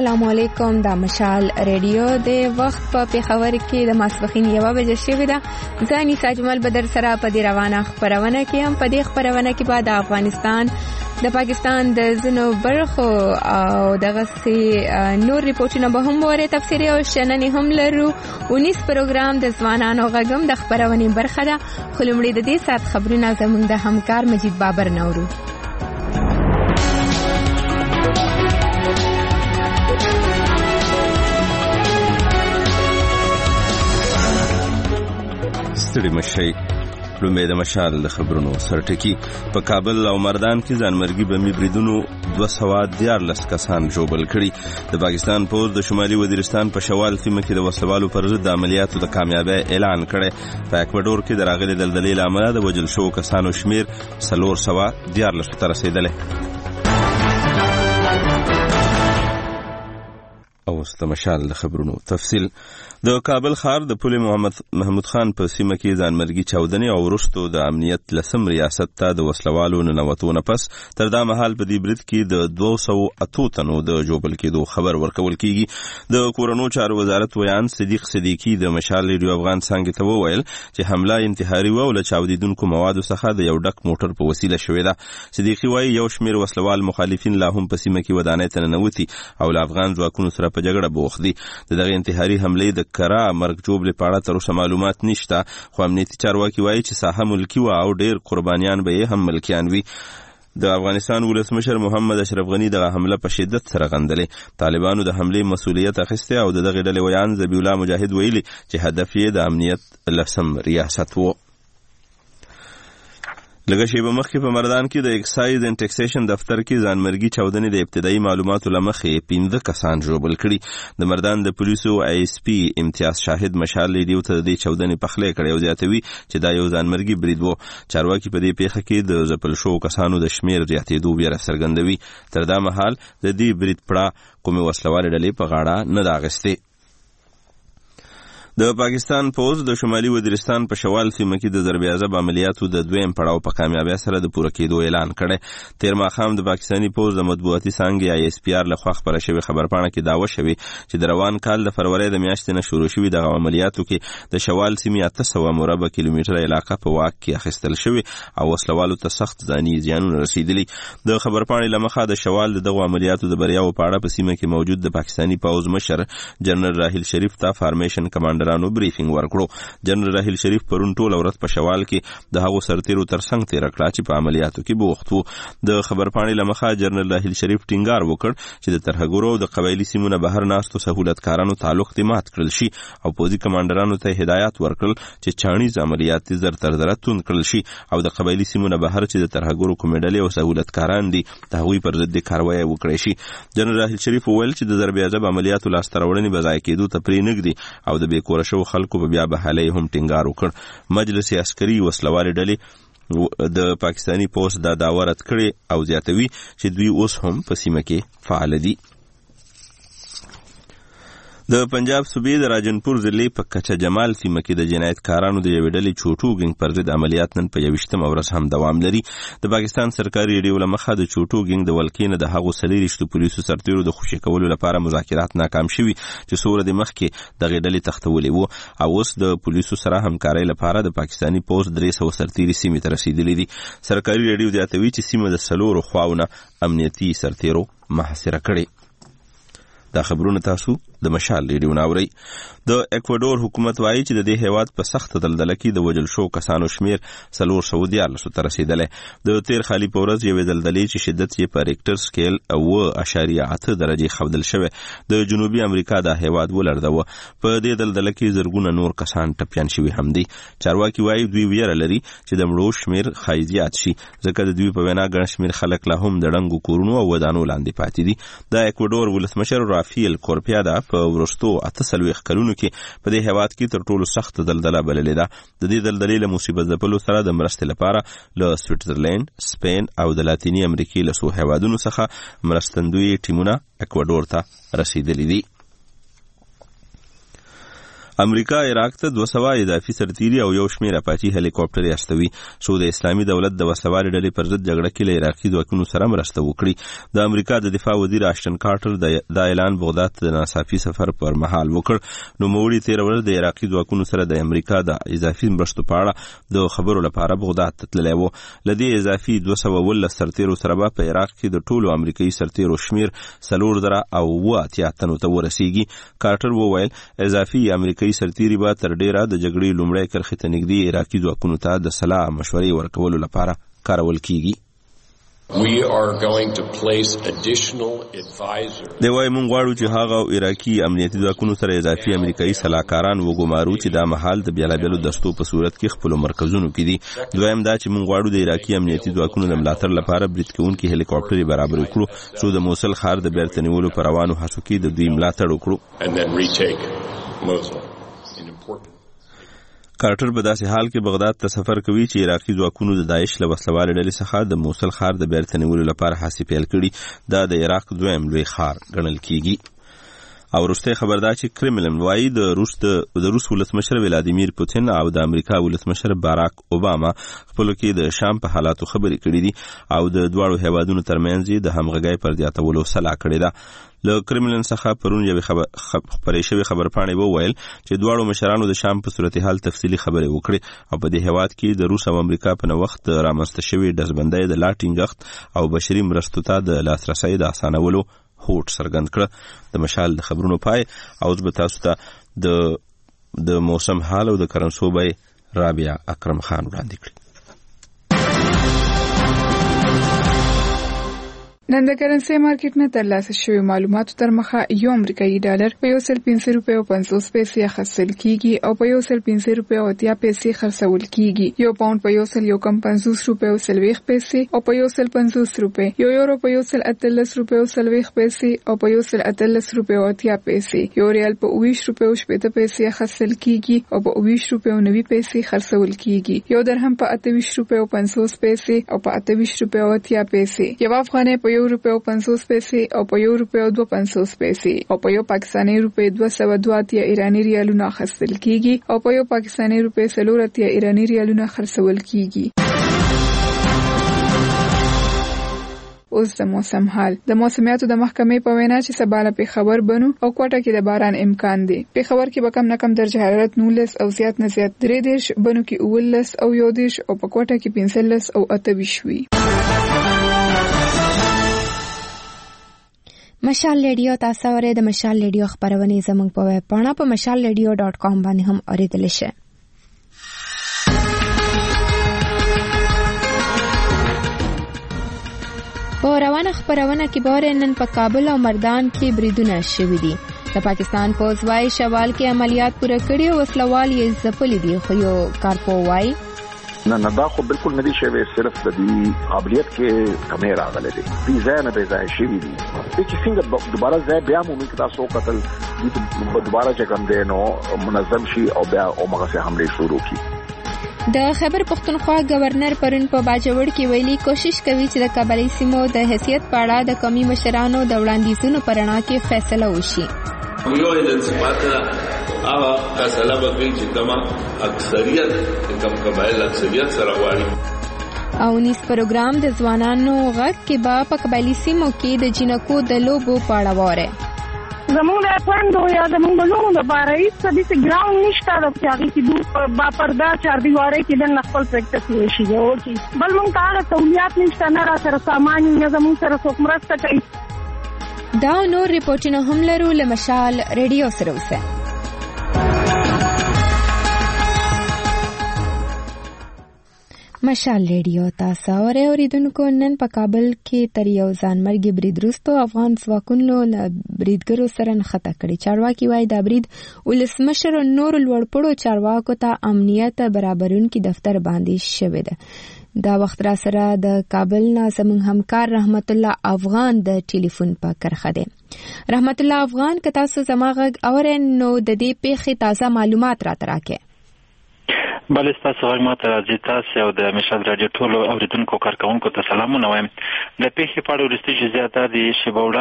السلام علیکم. د مشال ریډیو د وخت په پیښور کې د ماسپښین 1 بجې شوې ده. ځاني ساجمل بدر سره په دې روانه خبرونه کې هم په دې خبرونه کې بعد افغانستان د پاکستان د زنو برخو او دغه سي نور ریپورتونه به هم وره تفسیری او شننې هم لرو. 19 پروګرام د ځوانانو غږم د خبرونه برخه ده. خلمړي د دې سات خبرونه زموږ د همکار مجید بابر نورو. ستړي مشي لومې د مشال د خبرونو سرټکی په کابل او مردان کې ځانمرګي بمي بریدونو 214 کسان ژوبل کړي. د پاکستان پوز د شمالي وزیرستان په شوال سیمه کې د وسلوالو پر ضد د عملیاتو د کامیابی اعلان کړي. په اکوادور کې د راغلي دلدلې لامل د وجل شو کسانو شمیر 414 ته رسیدلی. او استمشال د خبرونو تفصیل. د کابل ښار د پل محمود خان په سیمه کې ځانمرګي چاودنې او وروستو د امنیت لسم ریاست ته د وسلوالو ننوتونه پس تر دا مهال په دې برید کې د 208 تنو د ژوبل کېدو خبر ورکول کیږي. د کورونو چارو وزارت ویان صدیقي د مشال ریډیو افغان څنګه ته وویل چې حمله انتحاري و او له چاودیدونکو موادو څخه د یو ډک موټر په وسیله شوې ده. صدیقي وایي یو شمیر وسلوال مخالفین لا هم په سیمه کې ودانۍ ته ننوتي او له افغان ځواکونو سره په جګړه بوخت دي. دغه انتحاري حملې د کرا مرګ جوړې په اړه تر اوسه معلومات نشته، خو امنیتي چارواکي وایي چې ساحه ملکی و او ډېر قربانیان به یې هم ملکیان وي. د افغانستان ولسمشر محمد اشرف غنی دغه حمله په شدت سره غندلې. طالبانو د حملې مسؤلیت اخیسته او دغه ډلې ویان ذبیح الله مجاهد ویلي چې هدف یې د امنیت لسم ریاست و. لږه شیبه مخکې په مردان کې د اکسایز اینډ ټیکسیشن دفتر کې ځانمرګي چاودنې د ابتدایي معلوماتو له مخې 15 کسان ژوبل کړي. د مردان د پولیسو آی اس پی امتیاز شاهد مشال ریډیو ته د چاودنې پخلی کړی او زیاتوي چې دا یو ځانمرګي برید و. چارواکي په دې پیښه کې د ځپل شوو کسانو د شمیر زیاتېدو ویره څرګندوي. تر دا مهال د دې برید پړه کومې وسلوالې ډلې په غاړه نه ده اخیستې. د پاکستان پوز د شمالي وزیرستان په شوال سیمه کې د ضربیازب عملیاتو د دویم پړاو په کامیابی سره د پوره کېدو اعلان کړی. تیر ماښام د پاکستاني پوز د مطبوعاتي څانګې آی اس پی آر لخوا خپره شوې خبرپاڼه کې دعوه شوې چې د روان کال د فروری د میاشتې نه شروع شوي دغه عملیاتو کې د شوال سیمې 800 مربع کیلومتره علاقه په واک کې اخیستل شوې او وسلوالو ته سخت ځاني زیانونه رسیدلي. د خبرپاڼې له مخه د شوال دغه عملیاتو د بریاو په اړه په سیمه کې موجود د پاکستاني پوز مشر جنرال راحیل شریف ته فارمیشن کمانډرانو بریفینګ ورکړو. جنرال راحیل شریف پرون ټول ورځ په شوال کې د هغو سرتیرو ترڅنګ تیر کړه چې په عملیاتو کې بوخت وو. د خبرپاڼې له مخه جنرال راحیل شریف ټینګار وکړ چې د ترهګرو د قبایلي سیمونو بهر ناستو سہولتکارانو تعلق دې مات کړل شي او پوځي کمانډرانو ته هدایت ورکړل چې چاڼیز عملیات زر تر زر توند کړل شي او د قبایلي سیمونو بهر چې د ترهګرو کومې ډلې او سہولتکاران دي د هغوی پر ضد کاروایی وکړي شي. جنرال راحیل شریف وویل چې د ضربیازب عملیاتو لاسته راوړنې به ضایع کېدو ته پرې نږدي او د بې کوره شوو خلکو په بیا بحالۍ هم ټینګار وکړ. مجلس عسکري وسلوالې ډلې د پاکستاني پوز دا دعوه رد کړې او زیاتوي چې دوی اوس هم په سیمه کې فعال دي. د پنجاب صوبې د راجنپور ضلع په کچه جمال سیمه کې د جنایتکارانو د یوې ډلې چوټو ګنګ پر ضد عملیات نن په 21مه ورځ هم دوام لري. د پاکستان سرکاري ریډیو له مخه د چوټو ګنګ د ولکې نه د هغو 23 پولیسو سرتیرو د خوشي کولو لپاره مذاکرات ناکام شوي چې څو ورځې مخکې دغې ډلې تښتولې وو او اوس د پولیسو سره همکارۍ لپاره د پاکستاني پوز 300 سرتیري سیمې ته رسیدلي دي. سرکاري ریډیو زیاتوي چې سیمه د 4 خواونه امنیتي سرتیرو محاصره کړې. دا خبرونه تاسو د مشال ریډیو ناوري. د اکوادور حکومت وایي چې د دې هیواد په سخت دلدله کې د وجل شو کسانو شمیر 414 ته رسیدلی. د تیر خالي په ورځ یوې دلدلې چې شدت یې په ریکټر سکیل 9.8 درجې ښودل شوی د جنوبي امریکا د هیواد ولړزاوه. په دې دلدله کې زرګونه نور کسان ټپیان شوي هم دي. چارواکي وایي دوی ویره لري چې د مړو شمیر ښایي زیات شي ځکه د دوی په وینا ګڼ شمیر خلک لا هم د ړنګو کورونو او ودانو لاندې پاتې دي. د اکوادور ولسمشر رافیل کورپیادا په وروستو 48 کلونو کې په دې هیواد کې تر ټولو سخت دلدله بللې ده. د دې دلدلې له مصیبت ځپلو سره د مرستې لپاره له سویټزرلند، سپین او د لاتینی امریکې له څو هیوادونو څخه مرستندوی ټیمونه اکوادور ته رسیدلي دي. امریکا عراق ته 200 اضافي سرتیري او یو شمېر اپاچي هلیکاپټر استوي شو د اسلامي دولت د وسلوالې ډلې پر ضد جګړه کې له عراقي ځواکونو سره مرسته وکړي. د امریکا د دفاع وزیر آشټن کارټر د اعلان بغداد ته د ناڅاپي سفر پر مهال وکړ. نو موړي 13 ورځ د عراقي ځواکونو سره د امریکا د اضافي مرستو په اړه د خبرو لپاره بغداد ته تللی و. لدې اضافي 219 سرتیرو سره په عراق کې د ټولو امریکایي سرتیرو شمیر 4,080 تنو ته ورسیږي. کارټر وویل اضافي امریکایي سرتیري به تر ډیره د جګړې لومړی کرښې ته نږدې عراقي ځواکونو ته د سلاح مشورې ورکولو لپاره کارول کیږي. We are going to place additional advisors. دی وايي مونږ غواړو چې هغه عراقي امنیتي ځواکونو سره اضافي امریکایي سلاکاران وګمارو چې دا مهال د بیلابیلو دستو په صورت کې خپل مرکزونو کې دي. دویم دا چې مونږ غواړو د عراقي امنیتي ځواکونو د ملاتړ لپاره برید کوونکي هلیکاپټر برابر کړو چې د موصل ښار د بیرته نیولو پر روانو هڅو کې د دوی ملاتړ وکړو. And then retake Mosul. کارټر په داسې حال کې بغداد ته سفر کوي چې عراقي ځواکونو د داعش له وسلوالې ډلې څخه د موصل ښار د بیرته نیولو لپاره هڅې پیل کړي. دا د عراق دویم لوی ښار ګڼل کیږي. او وروستی خبر دا چې کرملن وایي د روس ولسمشر ولادیمیر پوتین او د امریکا ولسمشر باراک اوباما خپلو کې د شام په حالاتو خبرې کړي دي او د دواړو هیوادونو ترمنځ د همغږۍ پر زیاتولو سلا کړې ده. له کرملن څخه پرون یوې خبرې شوې خبرپاڼې وویل چې دواړو مشرانو د شام په صورتحال تفصیلي خبرې وکړې او په دې هیواد کې د روس او امریکا په نوښت رامنځته شوې ډزبندۍ د لا ټینګښت او بشري مرستو ته د لاسرسۍ د اسانولو هوډ څرګند کړه. د مشال د خبرونو پای او زه به تاسو ته د موسم حال او د کرنسوبې رابعه اکرم خان وړاندې کړي. نن د کرنسي مارکیټ نه ترلاسه شوی معلوماتو تر مخه یو امریکایي ډالر په 1.5 روپیو 50 پیسې اخیستل کیږي او په 1.5 روپیو 80 پیسې خرڅول کیږي. یو پاوند په 1.50 روپیو 40 پیسې او په 1.50 روپیو. یو یورو په 1.18 روپیو 40 پیسې او په 1.18 روپیو 80 پیسې. یو ریال په 20 روپیو 70 پیسې اخیستل کیږي او په 20 روپیو 90 پیسې خرڅول کیږي. یو درهم په 28 روپیو 50 پیسې او په 28 روپیو 80 پیسې. یو افغانۍ په روپیو 50 پیسې او په یو روپیو 2.50 پیسې او په یو پاکستاني روپی 202 ایرانی ریالونه اخیستل کیږي او په یو پاکستاني روپی 4 ایرانی ریالونه خرڅول کیږي. اوس د موسم حال. د موسمیاتو د محکمې په وینا چې سبا له پیښور بنو او کوټه کې د باران امکان دی. پیښور کې به کم نه کم درجه حرارت 19 او زیات نه زیات 13 بنو کې 19 او 11 او په کوټه کې 15 او 28 وي. مشال ریډیو تاسو ورې د مشال ریډیو خبرونه زموږ په ویب پاڼه په mashalradio.com باندې هم اوریدل شئ. په روانه خبرونه کې باره نن په کابل او مردان کې بریدونه شوي دي. د پاکستان پوځ وايي شوال کې عملیات پوره کړي او وسلوال یې ځپلي دي خو یو کارپو وايي نه دا خو بالکل ندي شوی صرف د دې قابلیت کې کمې راغلي دي. دې ځای نه به ځای شوي دي چې څنګه دوباره ځای بیا مو موږ تاسو قتل دې دوباره چې کوم دی نو منظم شي او بیا او مغه حمله شروع کی. د خیبر پختونخوا گورنر پرون په باجوړ کې ویلي کوشش کوي چې د قبایلی سیمو د حیثیت په اړه د قومي مشرانو د وړاندیزونو پر اړه کې فیصله وشي. یو الانصفات او فیصله وکړي چې کما اکثریت کم قبایل اکثریت سره واړي. او نیس پروګرام د ځوانانو غږ کې په قبایلی سیمو کې د جنکو د لوبو په اړه وره. زموږ د پوندو یا زموږ د لونو د باره هیڅ داسې ګراوند نشته د هغې کې با پرده چاردیوارۍ کې دننه خپل پریکټس وشي وکړي. بل موږ ته هغه سهولیات نشته نه را سره سامان نه زموږ سره څوک مرسته کوي. دا نور ریپورټونه هم لرو له مشال ریډیو سره اوسه. مشال ریډیو تاسو اوریدونکو نن په کابل کې تر یو ځانمرګي برید وروسته افغان ځواکونو له بریدګرو سره نښته کړې. چارواکي وایي دا برید ولسمشر او نور لوړپوړو چارواکو ته امنیت برابرونکي دفتر باندې شوی ده. دا وخت را سره د کابل نه زموږ همکار رحمت الله افغان د ټلیفون په کرخه دی. رحمت الله افغان که تاسو زما غږ اورئ نو د دې پیښې تازه معلومات راته راکړئ. بله ستاسو غږ ماته راځي. تاسو او د مشهد راډیو ټولو اوریدونکو کارکوونکو ته سلامونه وایم. د پیښې په اړه وروستي جزئیات دا دي چې په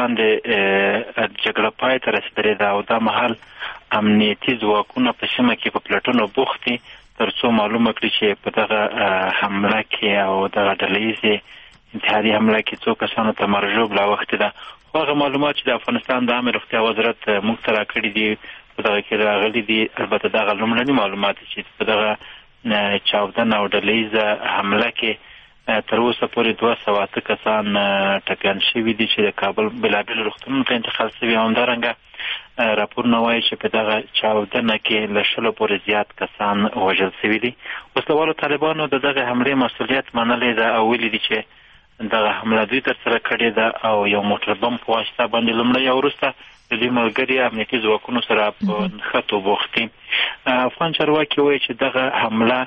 وړاندې جګړه پای ته رسېدلې ده او دا مهال امنیتي ځواکونه په سیمه کې په پلټنو بوخت دي تر څو معلومه کړي چې په دغه حمله کې او دغه ډلهییزې انتحاري حمله کې څو کسانو ته مرجوب لا وخت ده. هغه معلومات چې د افغانستان د عامه روغتیا وزارت موږ ته راکړي دي په دغه کې راغلي دي. البته دغه لومړني معلومات چې په دغه چاودنه او ډلهییزه حمله کې تر اوسه پورې 208 کسان ټپیان شوي دي چې د کابل بېلابېلو روغتونونو ته انتقال شوي او همدارنګه راپورونه وایي چې په دغه چاودنه کې له 100 پورې زیات کسان وژل شوي دي. وسلوالو طالبانو د دغه حملې مسؤلیت منلی ده او ویلي دي چې دغه حمله دوی ترسره کړې ده او یو موټر بم په واسطه باندې لومړی او وروسته د دوی ملګري امنیتي ځواکونو سره په نښتو بوخت دي. افغان چارواکي وایي چې دغه حمله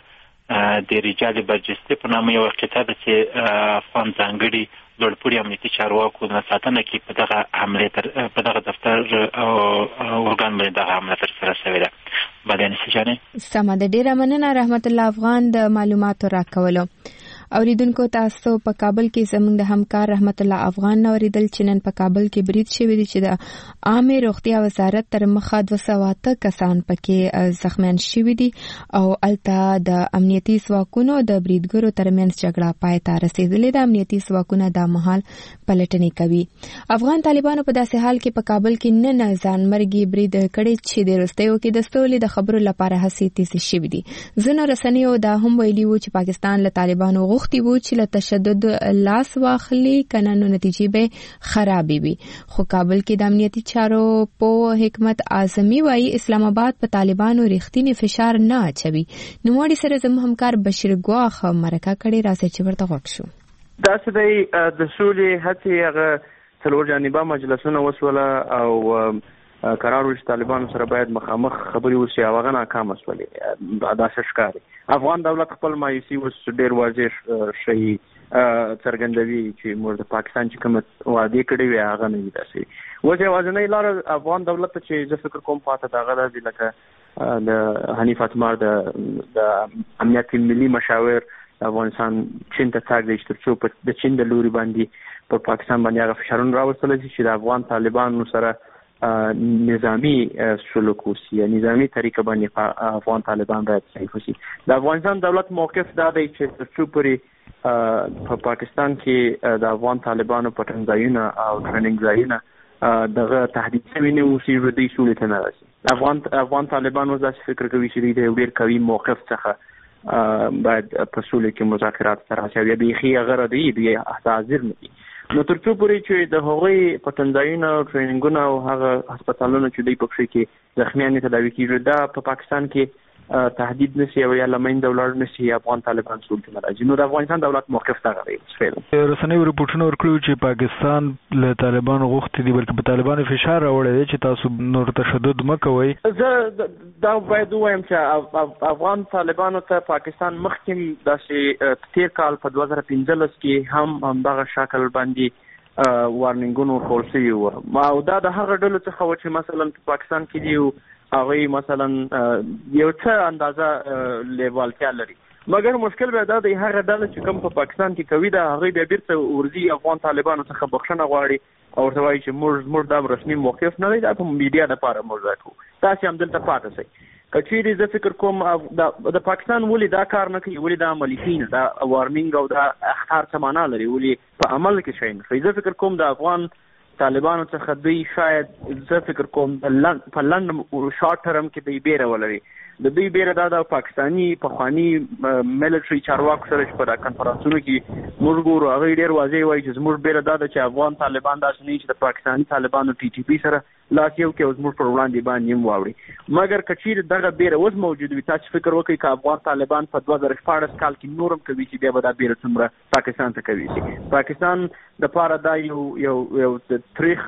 د رجال برجستې په نامه یو قطعه ده چې افغان ځانګړي لوړپوړي امنیتي چارواکو نه ساتنه کې په دغه حملې په دغه دفتر او ارګان باندې دغه حمله ترسره شوې ده. بله نسي جانې سمه ده. ډېره مننه رحمت الله افغان د معلوماتو راکولو. اوریدونکو تاسو په کابل کې زموږ د همکار رحمت الله افغان اوریدل چې نن په کابل کې برید شوی دی چې د عامه روغتیا وزارت تر مخه 208 کسان پکې زخمیان شوي دي او الته د امنیتي ځواکونو د بریدګرو ترمنځ جګړه پای ته رسیدلې ده. امنیتي ځواکونه د مهال پلټنې کوي. افغان طالبانو په داسې حال کې په کابل کې نن ځانمرګي برید کړی چې د وروستیو کې د سولې د خبرو لپاره هڅې تیزې شوي دي. ځینو رسنیو دا هم ویلي وو چې پاکستان له طالبانو وختي وو چې له تشدد لاس واخلي کنه نو نتیجې به خرابې وي. خو کابل کې د امنیتي چارو په حکمت اعظمي وایي اسلام آباد په طالبانو رښتینی فشار نه اچوي. نو موږ سره زموږ همکار بشیر ګواخ مرکه کړې راځي چې ورته غوښ شو. دا څه دی د سولې هڅې هغه څلور جانبه مجلسونه وسوله او قرار وشي طالبانو سره باید مخامخ خبرې وشي او هغه ناکامه شولې. دا ښکاري افغان دولت خپل مایوسي اوس ډېر واضح شي څرګندوي چې موږ د پاکستان چې کوم وعده کړې وي هغه نه دي داسې. اوس یوازینۍ لاره افغان دولت چې زه فکر کوم پاته دغه ده لکه د حنیف اتمر د امنیت ملي مشاور افغانستان چین ته تاګ دی تر څو د چین د لوري باندې په پاکستان باندې هغه فشارونه راوستل شي چې د افغان طالبانو سره نظامی سلوک وشي یا نظامی طریقه باندې افغان طالبان باید صحیح وشي. د افغانستان دولت موقف دا دی چې تر څو پورې په پاکستان کې د افغان طالبانو پټن ځایونه او ټریننګ ځایونه دغه تهدید شوي نه وشي دوی سولې ته نه راسي. افغان طالبان اوس داسې فکر کوي چې دوی د یو ډېر قوي موقف څخه باید په سولې کې مذاکرات سره راشي. بیا بیخي هغه ردوي دوی حاضر نه دي. نو تر څو پورې چې د هغوی پټنځایونه او ټریننګونه او هغه هسپتالونه چې دوی په کې زخمیان تداوي کیږي دا په پاکستان کې تهدید نشي او یا لمن دولت نشي افغان طالبان سولته راځي. نو د افغانستان دولت موقف دا غوي. رسنۍ رپورټونه ورکړي چې پاکستان له طالبانو غوښتي دي بلکې په طالبانو فشار راوړی دی چې تاسو نور تشدد مکوئ. زه دا باید وایم چې افغان طالبانو ته پاکستان مخکې داسې تیر کال په 2015 کې هم دغه شکل باندې وارنینګونو ورکول شوي وو او دا د هغه ډلو څخه و چې مثلا په پاکستان کې دی هغوی مثلا یو څه اندازه لیوالتیا لري مګر مشکل به دا دی هغه ډله چې کوم په پاکستان کې کوي دا هغوی بیا بیرته ورځي افغان طالبانو څخه بخښنه غواړي او ورته وایي چې موږ دا رسمي موقف نه دی دا په میډیا لپاره موږ دا کوو تاسې همدلته پاتې شئ. که چیرې زه فکر کوم د پاکستان ولې دا کار نه کوي ولې دا عملي کوي نه دا وارنینګ او دا اخطار څه معنا لري ولې په عمل کې شی نه کوي. زه فکر کوم د افغان طالبانو څخه دوی شاید زه فکر کوم په لنډ شارټ ټرم کې دوی بیره ولري. د دوی بیره دا د پاکستاني پخواني ملټري چارواکو سره چې په کنفرانسونو کې موږ ګورو هغوی ډېر واضح وایي چې زموږ بیره دا ده چې افغان طالبان داسې نه چې د پاکستاني طالبانو TTP سره لاس یو کې او زموږ پر وړاندې باندې هم واوړي. مګر که چیرې دغه بیره اوس موجود وي تاسو فکر وکړئ که افغان طالبان په 2014 کال کې نور هم کوي چې بیا به دا بیره څومره پاکستان ته کوي. پاکستان د پاره دا یو تاریخ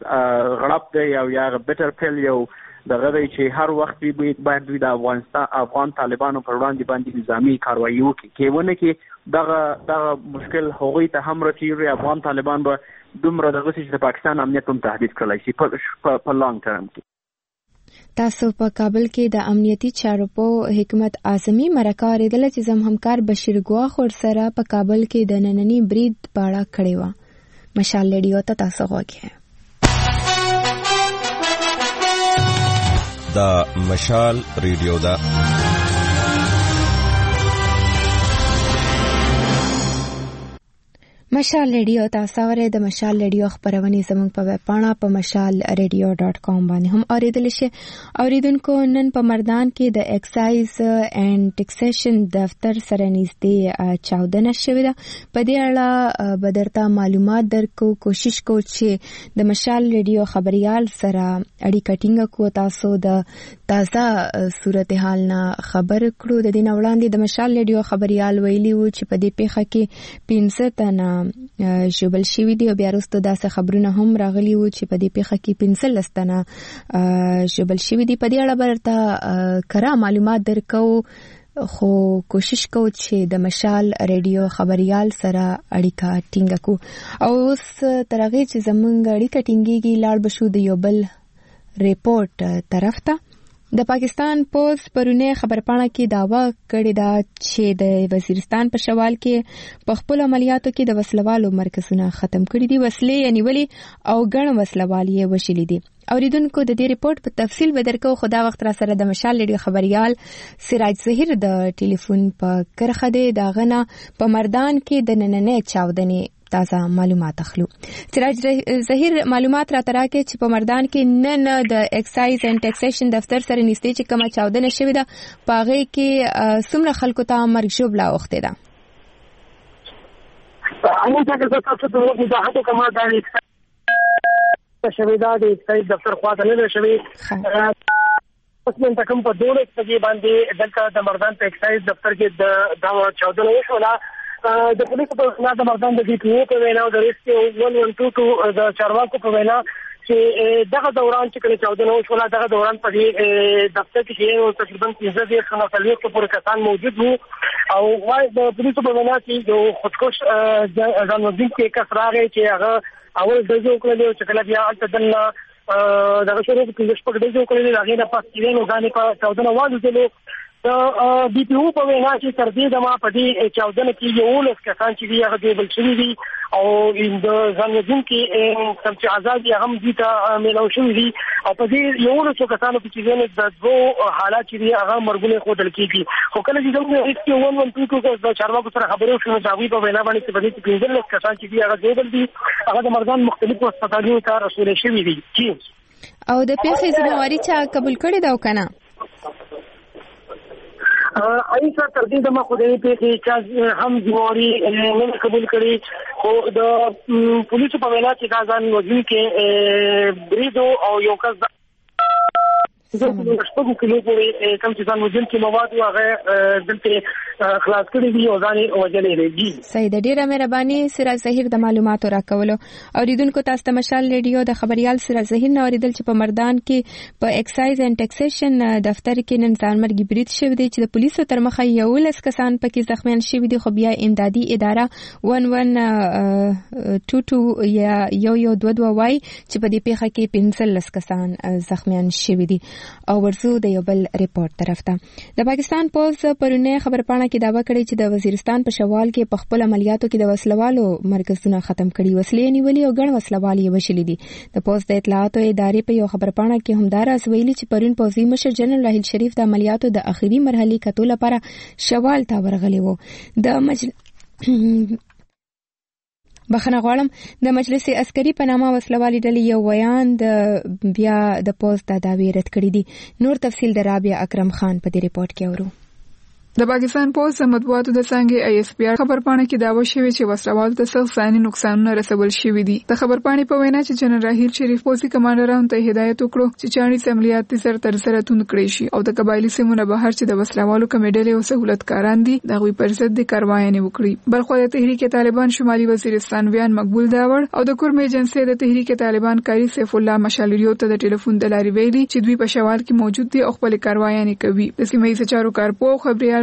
غړپ دی او یا بیټر پیل یو دغه دی چې هر وخت باید دوی د افغان طالبانو پر وړاندې باندې نظامي کاروایي وکړي کې ونه کې دغه مشکل هغوی ته هم رسېږي افغان طالبان به دومره دغه چې د پاکستان امنیت هم تهدید کړلی شي په لانګ ټرم کې. تاسو په کابل کې د امنیتي چارو په حکمت اعظمي مرکه اوریدله چې زموږ همکار بشیر ګواخ ورسره په کابل کې د ننني برید په اړه کړې وه. مشال ریډیو ته تاسو غوږ دا مشال ریډیو ده. مشال ریډیو تاسو ورې د مشال ریډیو خبرونه زموږ په ویب پاڼه په mashalradio.com باندې هم اوریدل شي. اوریدونکو نن په مردان کې د ایکسایز اینڈ ټیکسیشن دفتر سره نږدې چاودنه شوې ده. په دې اړه به درته معلومات درکو. کوشش کوو چې د مشال ریډیو خبريال سره اړیکه ټینګه کړو، تاسو د تازه صورتحال نه خبر کړو. د دې نه وړاندې د مشال ریډیو خبريال ویلي وو چې په دې پیښه کې 15 تنه ژوبل شوي دي او بیا وروسته داسې خبرونه هم راغلي وو چې په دې پیښه کې 15 تنه ژوبل شوي دي. په دې اړه برته کره معلومات درکو، خو کوشش کوو چې د مشال ریډیو خبريال سره اړیکه ټینګه کړو. او اوس تر هغې چې زموږ اړیکه ټینګېږي لاړ به شو د یو بل ریپورټ طرف ته. د پاکستان پوسټ پرونه خبرپاڼه کې داوا کړې ده چې د وزیرستان په شمال کې په خپل عملیاتو کې د وسلوالو مرکزونه ختم کړي دي. وسلې نیولې او ګڼ وسلوال یې وشلي دي. اوریدونکو د دې ریپورت په تفصیل به درکو. خدا وخت را سره د مشال ریډیو خبريال سراج ظهیر د ټلیفون په کرخه دی. دا غنه په مردان کې د نننې چاودنې تازه معلومات اخلو. سراج ظهیر معلومات را تراکه چې په مردان کې نن د ایکسایز اینڈ ټیکسیشن دفتر سره نږدې چې کومه چاودنه شوې ده په هغې کې څومره خلکو ته مرګ ژوبله اوښتې ده؟ همونطور که تاسو ته وضاحت وکړم دا شوې ده د ایکسایز دفتر خواته نه ده شوې. اوس نن تکم په 12 بجې باندې دلته د مردان په ایکسایز دفتر کې د چاودنه وشوله. د پولیسو په وینا د مردان د ډي پی او په وینا او د ریسکیو 112 د چارواکو په وینا چې دغه دوران چې کله چاودنه وشوله دغه دوران په دې دفتر کې تقریبا 15 خلک پورې کسان موجود وو او وايي د پولیسو په وینا چې یو خودکش ځانوژونکی کې کس راغی چې هغه اول د جو کړل چې کله بیا البته دغه شروع کې شپږ د جو کړل هغه نه پاتې نو ځانې په چاودنه واځلو. د بي پی او په وینا چې تر دې دمه په دې چاودنه کې یو لس کسان چې هغه ډېبل شوي دي او د ځانوژونکي کوم چې آزاد هم دي ته میلاو شوي دي او په دې یو لس کسانو په کې د دوه حالات چې هغه مرګونه ښودل کېږي. خو کله چې زموږ ریسکیو 112 د چارواکو سره خبرې وشوې نو هغوی په وینا باندې چې په دې کې 15 کسان چې هغه ډېبل دي هغه د مردان مختلفو هسپتالونو ته رسول شوي دي. او د پیښې ذمہواري چا قبول کړې ده او کنه؟ ایسا تر دې دمه خو دې پیښې هم ذمہواري نه قبول کړي. خو د پولیسو په وینا چې دا ځان وژونکی بریدو او یو کس د شپږو کیلو پورې کوم چې ځان وژونکي مواد هغه دلته خلاص کړي دي او ځان وژلې دي. صحیح ده. ډېره مهرباني سراج ظهیر د معلوماتو راکولو. اوریدونکو تاسو ته مشال ریډیو د خبريال سراج ظهیر نه اوریدل چې په مردان کې په ایکسایز اینڈ ټیکسیشن دفتر کې نن ځانمرګي برید شوی دی چې د پولیسو تر مخه 11 کسان پکې زخمیان شوي دي. خو بیا امدادي اداره 1122 یا 1122 وایي چې په دې پیښه کې 15 کسان زخمیان شوي دي. او ورسو د یو بل ریپورت طرف ته. د پاکستان پوسټ پرونه خبرپاڼه کې داوا کړې چې د وزیرستان په شمال کې په خپل عملیاتو کې د وسلوالو مرکزونه ختم کړي. وسلې نیولې او ګڼ وسلوال یې وشلي دي. د پوسټ د اطلاعاتو ادارې په یو خبرپاڼه کې همدارس ویلي چې پرون پوځي مشر جنرال راحیل شریف د عملیاتو د اخیری مرحلې کتو لپاره شمال ته ورغلی وو. د بخنه غواړم د مجلس عسکري په نامه وسلوالي ډلې یو بیان د بیا د پوسټ د دعوی رد کړی دي. نور تفصیل د رابعه اکرم خان په دې ریپورت کې اورو. د پاکستان پولیس مطبوعاتو د څنګه آی اس پی آر خبرپاڼه کې داوا شوی چې وسلوال ته سخت ځاني نقصانونه رسول شوي دي. د خبرپاڼې په وینا چې جنرال راحیل شریف پولیسي کمانډرانو ته هدایت وکړو چې چاني عملیات سره تر سره توند کړی شي او د قبایلی سیمونو بهر چې د وسلوالو کمیډلې او سہولتکاران دي دغه پر ضد د کاروایي وکړي. بلخو د تحریک طالبان شمالي وزیرستان ویان مقبول داور او د کورم ایجنسی د تحریک طالبان کاری سیف الله مشالریو ته د ټلیفون د لارې ویلي چې دوی په شوال کې موجود دي او خپل کاروایي کوي. د سیمې چارو کارپو خبريال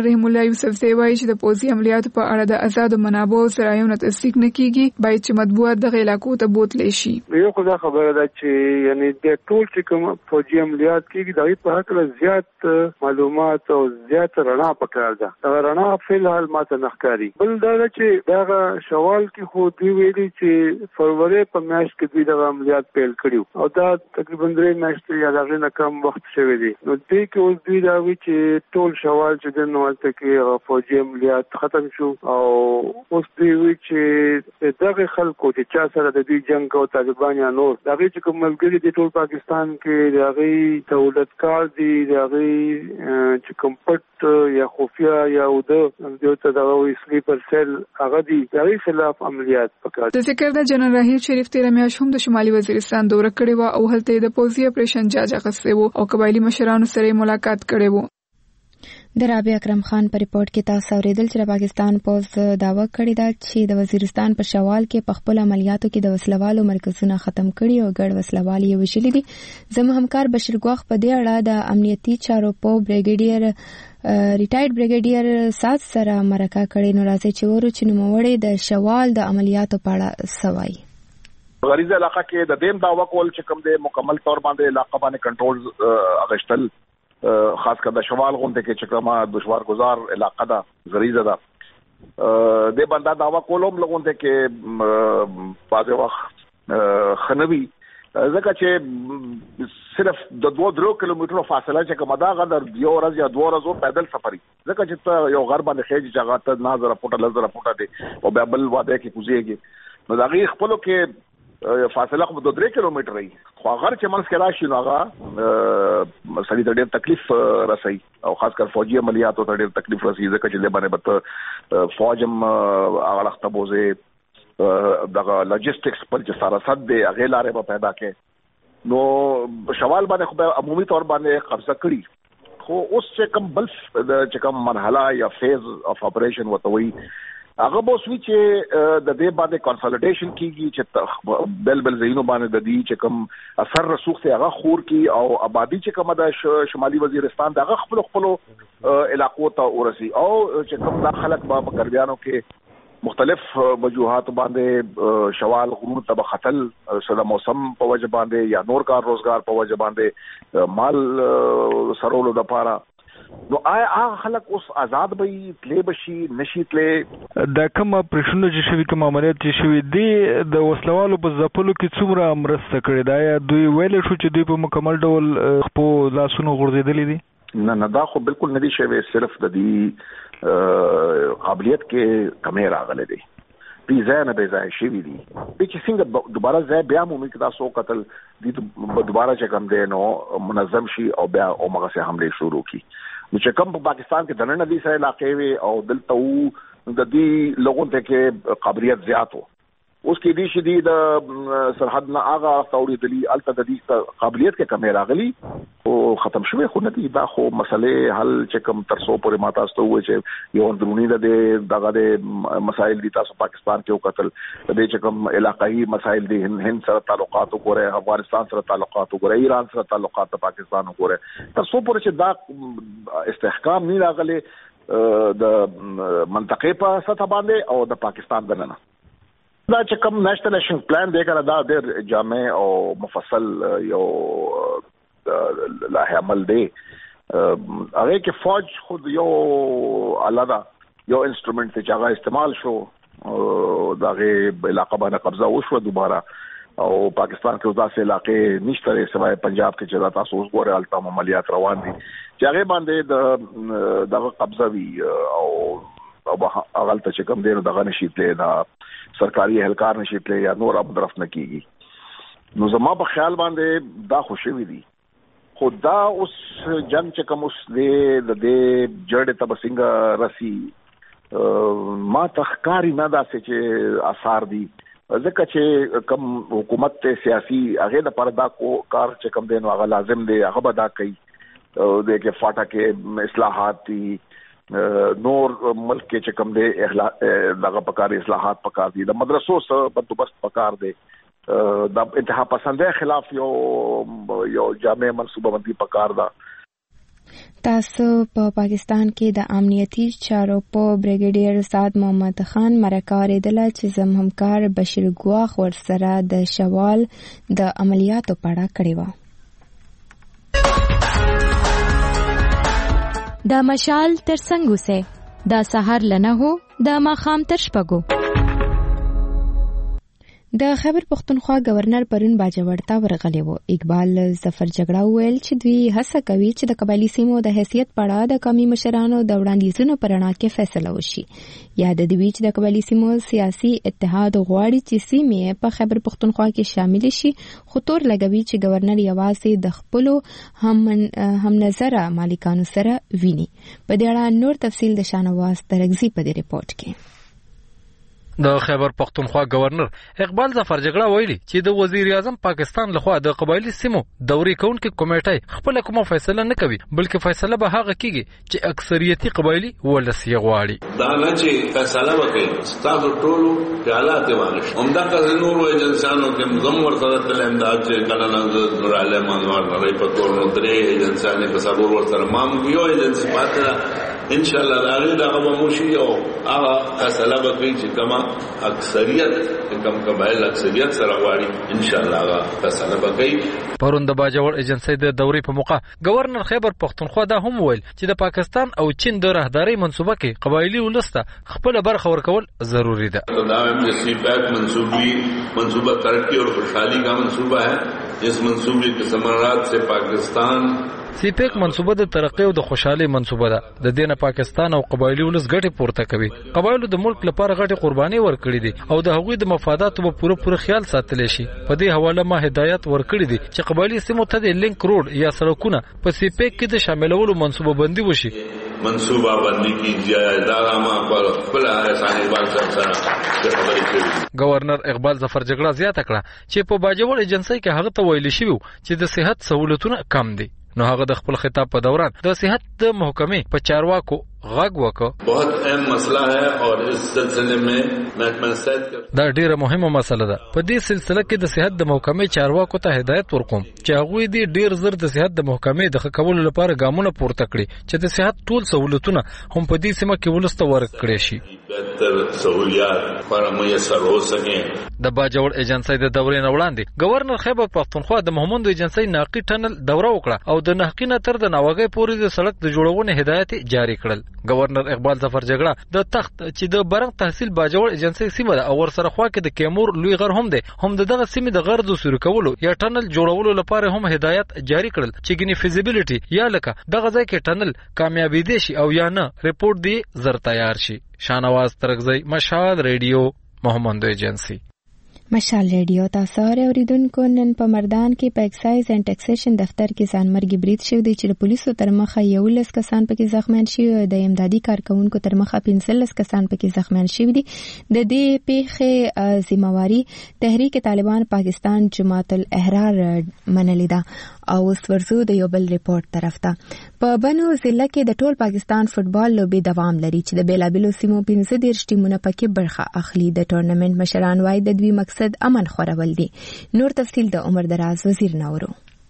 جنرال رحیم الله یوسف زی وایي چې د پوځي عملیاتو په اړه د آزاد منابعو سرایونه تصدیق نه کیږي، باید چې مطبوعات دغه علاقو ته بوتلی شي. یو خو دا خبره ده چې یعنی د ټول چې کوم پوځي عملیات کیږي دغه په حق له زیات معلومات او زیات رڼا پکار ده. دا رڼا فلحال ماته نخکاری. بل دا چې دا شوال کې خو دی ویلي چې فروری په میاشت کې دوی دغه عملیات پیل کړیو او دا تقریبا 3 میاشتې یا دغه نه کم وخت شوی دی. نو دې کې اوس دوی دا وی چې ټول شوال چې د نوالته کې فوجي عملیات ختم شو او اوس دوی وی چې دغه خلکو چې چا سره د دوی جنگ او طالبان یا نور دغه چې کوم ملګری د ټول پاکستان کې دغه دولت کار دی دغه چې کوم پټ یا خفیا یا د ته دغه سلیپر سیل هغه دی دغه خلاف عملیات وکړ. د ذکر د جنرال راهیل شریف تیر میاشت هم د شمالي وزیرستان دوره کړې و او هلته د پوځي اپریشن جاج اخیستی و او قبایلی مشرانو سره ملاقات کړی و. د رابعه اکرم خان په ریپورت کې تاسو اوریدل چې پاکستان پوځ داوا کړی دا چې د وزیرستان په شوال کې په خپل عملیاتو کې د وسلوالو مرکزونه ختم کړي او ګډ وسلوال یې وشلي دي. زموږ همکار بشیر ګوخ په دې اړه د امنیتي چارو په بریګیډیر ریټایرډ بریګیډیر سات سره مرکه کړې. نو راځي چې ورو چې نوموړی د شوال د عملیاتو په اړه سوای. غریزه علاقه کې د دیم داوا کول چې کوم د مکمل تور باندې علاقه باندې کنټرول اغشتل خاص کر د شمال غونډه کې چې کومه دشوار گزار علاقه ده غریزه ده د بندا داوا کولم لغونډه کې بعض وخت خنوي ځکه چې صرف د 2-3 کیلومترو فاصله چې کومه دا غدر یو ورځ یا 2 ورځې پیدل سفري ځکه چې ته یو غر باندې خېج جګه ته نظر پټه لزر پټه دي او بیا بل واده کې کوزيږي نو دا غي خپل کې فاصله خو 2-3 کیلومتر ای خو غر چې منځ کې راشي نو هغه سړي ته ډېر تکلیف رسي او خاص کر فوجي عملیاتو ته ډېر تکلیف رسي ځکه چې د باندې بت فوجم هغه وخت بوزه دغه لوجستکس پر چې سراسد دی هغه لارې به پیدا کې نو شوال باندې خو عمومي تور باندې قبضه کړي خو اوس چې کوم بل چې کوم مرحله یا فیز اف اپریشن وتوي هغه بوسوي چې د دې باندې کنسولیډیشن کیږي چې بل زینو باندې د دې چې کوم اثر رسوخ ته هغه خور کی او آبادی چې کوم د شمالي وزیرستان د هغه خپل علاقو ته ورسي او چې کوم د خلک په غربیانو کې مختلف وجوهات باندې شوال غرور ته خطل سره موسم په وجه باندې یا نور کار روزګار په وجه باندې مال سرولو د پاره نو هغه خلک اوس آزاد به تلې بشي نشي تلې. د کوم پرشنو چې شوی کوم عملیات چې شوی دی د وسلوالو په ځپلو کې څومره مرسته کړې ده یا دوی ویل شو چې دوی په مکمل ډول خپل لاسونو غورځېدلې دي؟ نه دا خو بالکل نه دي شوی صرف د دې قابلیت کې کمی راغلي دي پیزا نه به ځای شي دي چې څنګه دوباره ځای بیا مومي کې تاسو قتل دي دوباره چې کوم دی نو منظم شي او بیا او مغه سه حمله شروع کی نو چې کوم په پاکستان کې دنه ندي سره علاقې وي او دلته وو د دې لوګون ته کې قابلیت زیات وو اوس کې دي شدي د سرحد نه هغه توري دلی الته د دې قابلیت کې کمی راغلي او ختم شوی خو نه دي دا خو مسلې حل چې کوم ترسو پورې ماته استو وي چې یو اندرونی دغه د مسائل دي تاسو پاکستان کې وکتل د چې کوم علاقائی مسائل دي هند سره تعلقات وګوره افغانستان سره تعلقات وګوره ایران سره تعلقات پاکستان وګوره ترسو پورې چې دا استحکام نه راغلي د منطقې په سطح باندې او د پاکستان دننه دا چې کوم نېشنل ایکشن پلان دی کنه دا ډېر جامع او مفصل یو لایحه عمل دی هغه کې فوج خود یو علاوه یو انسټرومنت چې هغه استعمال شو دغه علاقې باندې قبضه وشو دوباره او پاکستان کې داسې علاقې نشته سوای پنجاب کې چې تاسو اوس ګوره الته عملیات روان دي چې هغه باندې دغه قبضه وی او اغل ته چې کوم دی دغه نشیته دا سرکاري اهلکار نشیته یا نور اب طرف نه کیږي نو زما په خیال باندې دا خوشوي دي خدا اوس جنگ چې کوم اوس د جړې ته بسنګ رسی ما تخکاری نه داسې چې آثار دي ځکه چې کوم حکومت ته سیاسي هغه د پردا کو کار چې کوم دین هغه لازم دی هغه بدا کوي د کې فاټا کې اصلاحات دي نور ملک کې چې کوم دی دغه پکار اصلاحات پکار دي د مدرسو سره بندوبست پکار دی د انتها پسندۍ خلاف یو جامع منصوبه بندي پکار ده تاسو په پاکستان کې د امنیتي چارو په بریګیډیر سعد محمد خان مرکه اورېدله چې زموږ همکار بشیر ګواخ ورسره د شوال د عملیاتو په اړه کړې وه. د مشال تر څنګ اوسئ، د سهار له 9 د ماښام تر 6. د خیبر پختونخوا گورنر پرون باجوړ ته ورغلی و. اقبال ظفر جګړه وویل چې دوی هڅه کوي چې د قبایلي سیمو د حیثیت په اړه د قومي مشرانو د وړاندیزونو په رڼا کې فیصله وشي. یاد دوی چې د قبایلي سیمو سیاسي اتحاد غواړي چې سیمې په خیبر پختونخوا کې شامل شي، خو تور لګوي چې گورنر یوازې د خپلو هم نظره مالکانو سره ویني. په دې اړه نور تفصیل د شانواز ترغزي په دې رپورت کې. د خیبر پختونخوا گورنر اقبال ظفر جګړه ویلي چې د وزیر اعظم پاکستان لخوا د قبایلي سیمو دوري کونکي کمیټه خپل کومه فیصله نه کوي، بلکې فیصله به هغه کیږي چې اکثریتي قبایلي ولس یې غواړي. دا نه چې فیصله وکړي ستاسو ټولو خیالات واغش همدا که نور ایجنسیانو کې زم ورته تل امداد چې کله نه رااله مانوار نه په تور نو درې ایجنسیانو په سبور ورته مام یو ایجنسی پاتره ان شاء الله هغه دا موشي او هغه فیصله وکړي چې کما اکثریت کم قبایل اکثریت سره غواړي ان شاء الله هغه فیصله وکړي. پرون د باجوړ ایجنسی د دوري په موقع گورنر خیبر پختونخوا دا هم ویل چې د پاکستان او چین د راهداري منصوبه کې قبایلی ولسته خپل برخه ورکول ضروری ده. دا هم د سی پیک منصوبه ترقی اور خوشحالی کا منصوبہ ہے. اس منصوبے کے ثمرات سے پاکستان سی پیک منصوبه د ترقی او د خوشحالي منصوبه ده. د دینه پاکستان او قبایلی ولس ګټه پورته کوي. قبایلو د ملک لپاره غټه قرباني ورکړي دي او د هغوی د مفاداتو په پوره خیال ساتل شي. په دې حواله ما هدایت ورکړي دي چې قبایلی سیمو ته د لینک روډ یا سړکونه په سی پیک کې د شاملولو منصوبه بندي وشي. منصوبہ بندی کی جائے داغاما پر خپل احسان اقبال صاحب سره خبرې کړې. گورنر اقبال ظفر جګړه زیاته کړه چې په باجوړ ایجنسی کې هغه ته ویل شوی چې د صحت سہولتونه کم دي. نو هغه د خپل خطاب په دوران د صحت د محکمې په چارواکو غږ وکړ. بہت اہم مسئلہ ہے اور اس سلسلے میں محکمہ صحت دا ډیره مهمه مسله ده. په دې سلسله کې د صحت د محکمې چارواکو ته هدایت ورکوم چې هغوی دې ډیر زر د صحت د محکمې د ښه کولو لپاره ګامونه پورته کړي چې د صحت ټول سہولتونه هم په دې سیمه کې ولس ته ورکړي شي. بهتر سہولیات پر میسر ہو سکیں. د باجوړ ایجنسی د دورې نه وړاندې گورنر خیبر پختونخوا د محمد ایجنسی ناقي ټنل دوره وکړه او د نحقینه تر د ناوګي پورې د سړک د جوړونې هدایت جاری کړل. گورنر اقبال ظفر جګړه د تخت چې د برنګ تحصیل باجوړ ایجنسی سیمه ده او ورسره خوا کې د کیمور لوی غر هم ده هم دغه سیمه د غرض سوري کولو یا ټنل جوړولو لپاره هم هدایت جاری کړل چې ګنی فیزیبিলিټي یا لکه دغه ځای کې ټنل کامیابی دي شي او یا نه ریپورت دی زر تیار شي. شانواز ترغزی، مشال ریډیو، محمد ایجنسی. مشال ریډیو تاسو اوریدونکو نن په مردان کې په ایکسایز اینڈ ټیکسیشن دفتر کې ځانمرګي برید شوی دی چې د پولیسو تر مخه 11 کسان پکې زخمیان شوي او د امدادي کارکونکو تر مخه 15 کسان پکې زخمیان شوي دي. د دې پیښې ذمہواری تحریک طالبان پاکستان جماعت الاحرار منلې ده. او اوس ورزو د یو بل ریپورت طرف ته. په بنو ضلع کې د ټول پاکستان فوتبال لوبي دوام لري چې د بیلابیلو سیمو 15 ټیمونه پکې برخه اخلي. د ټورنمنت مشران وايي د دوی مقصد امن خورول دي. نور تفصیل د عمر دراز وزیر نورو.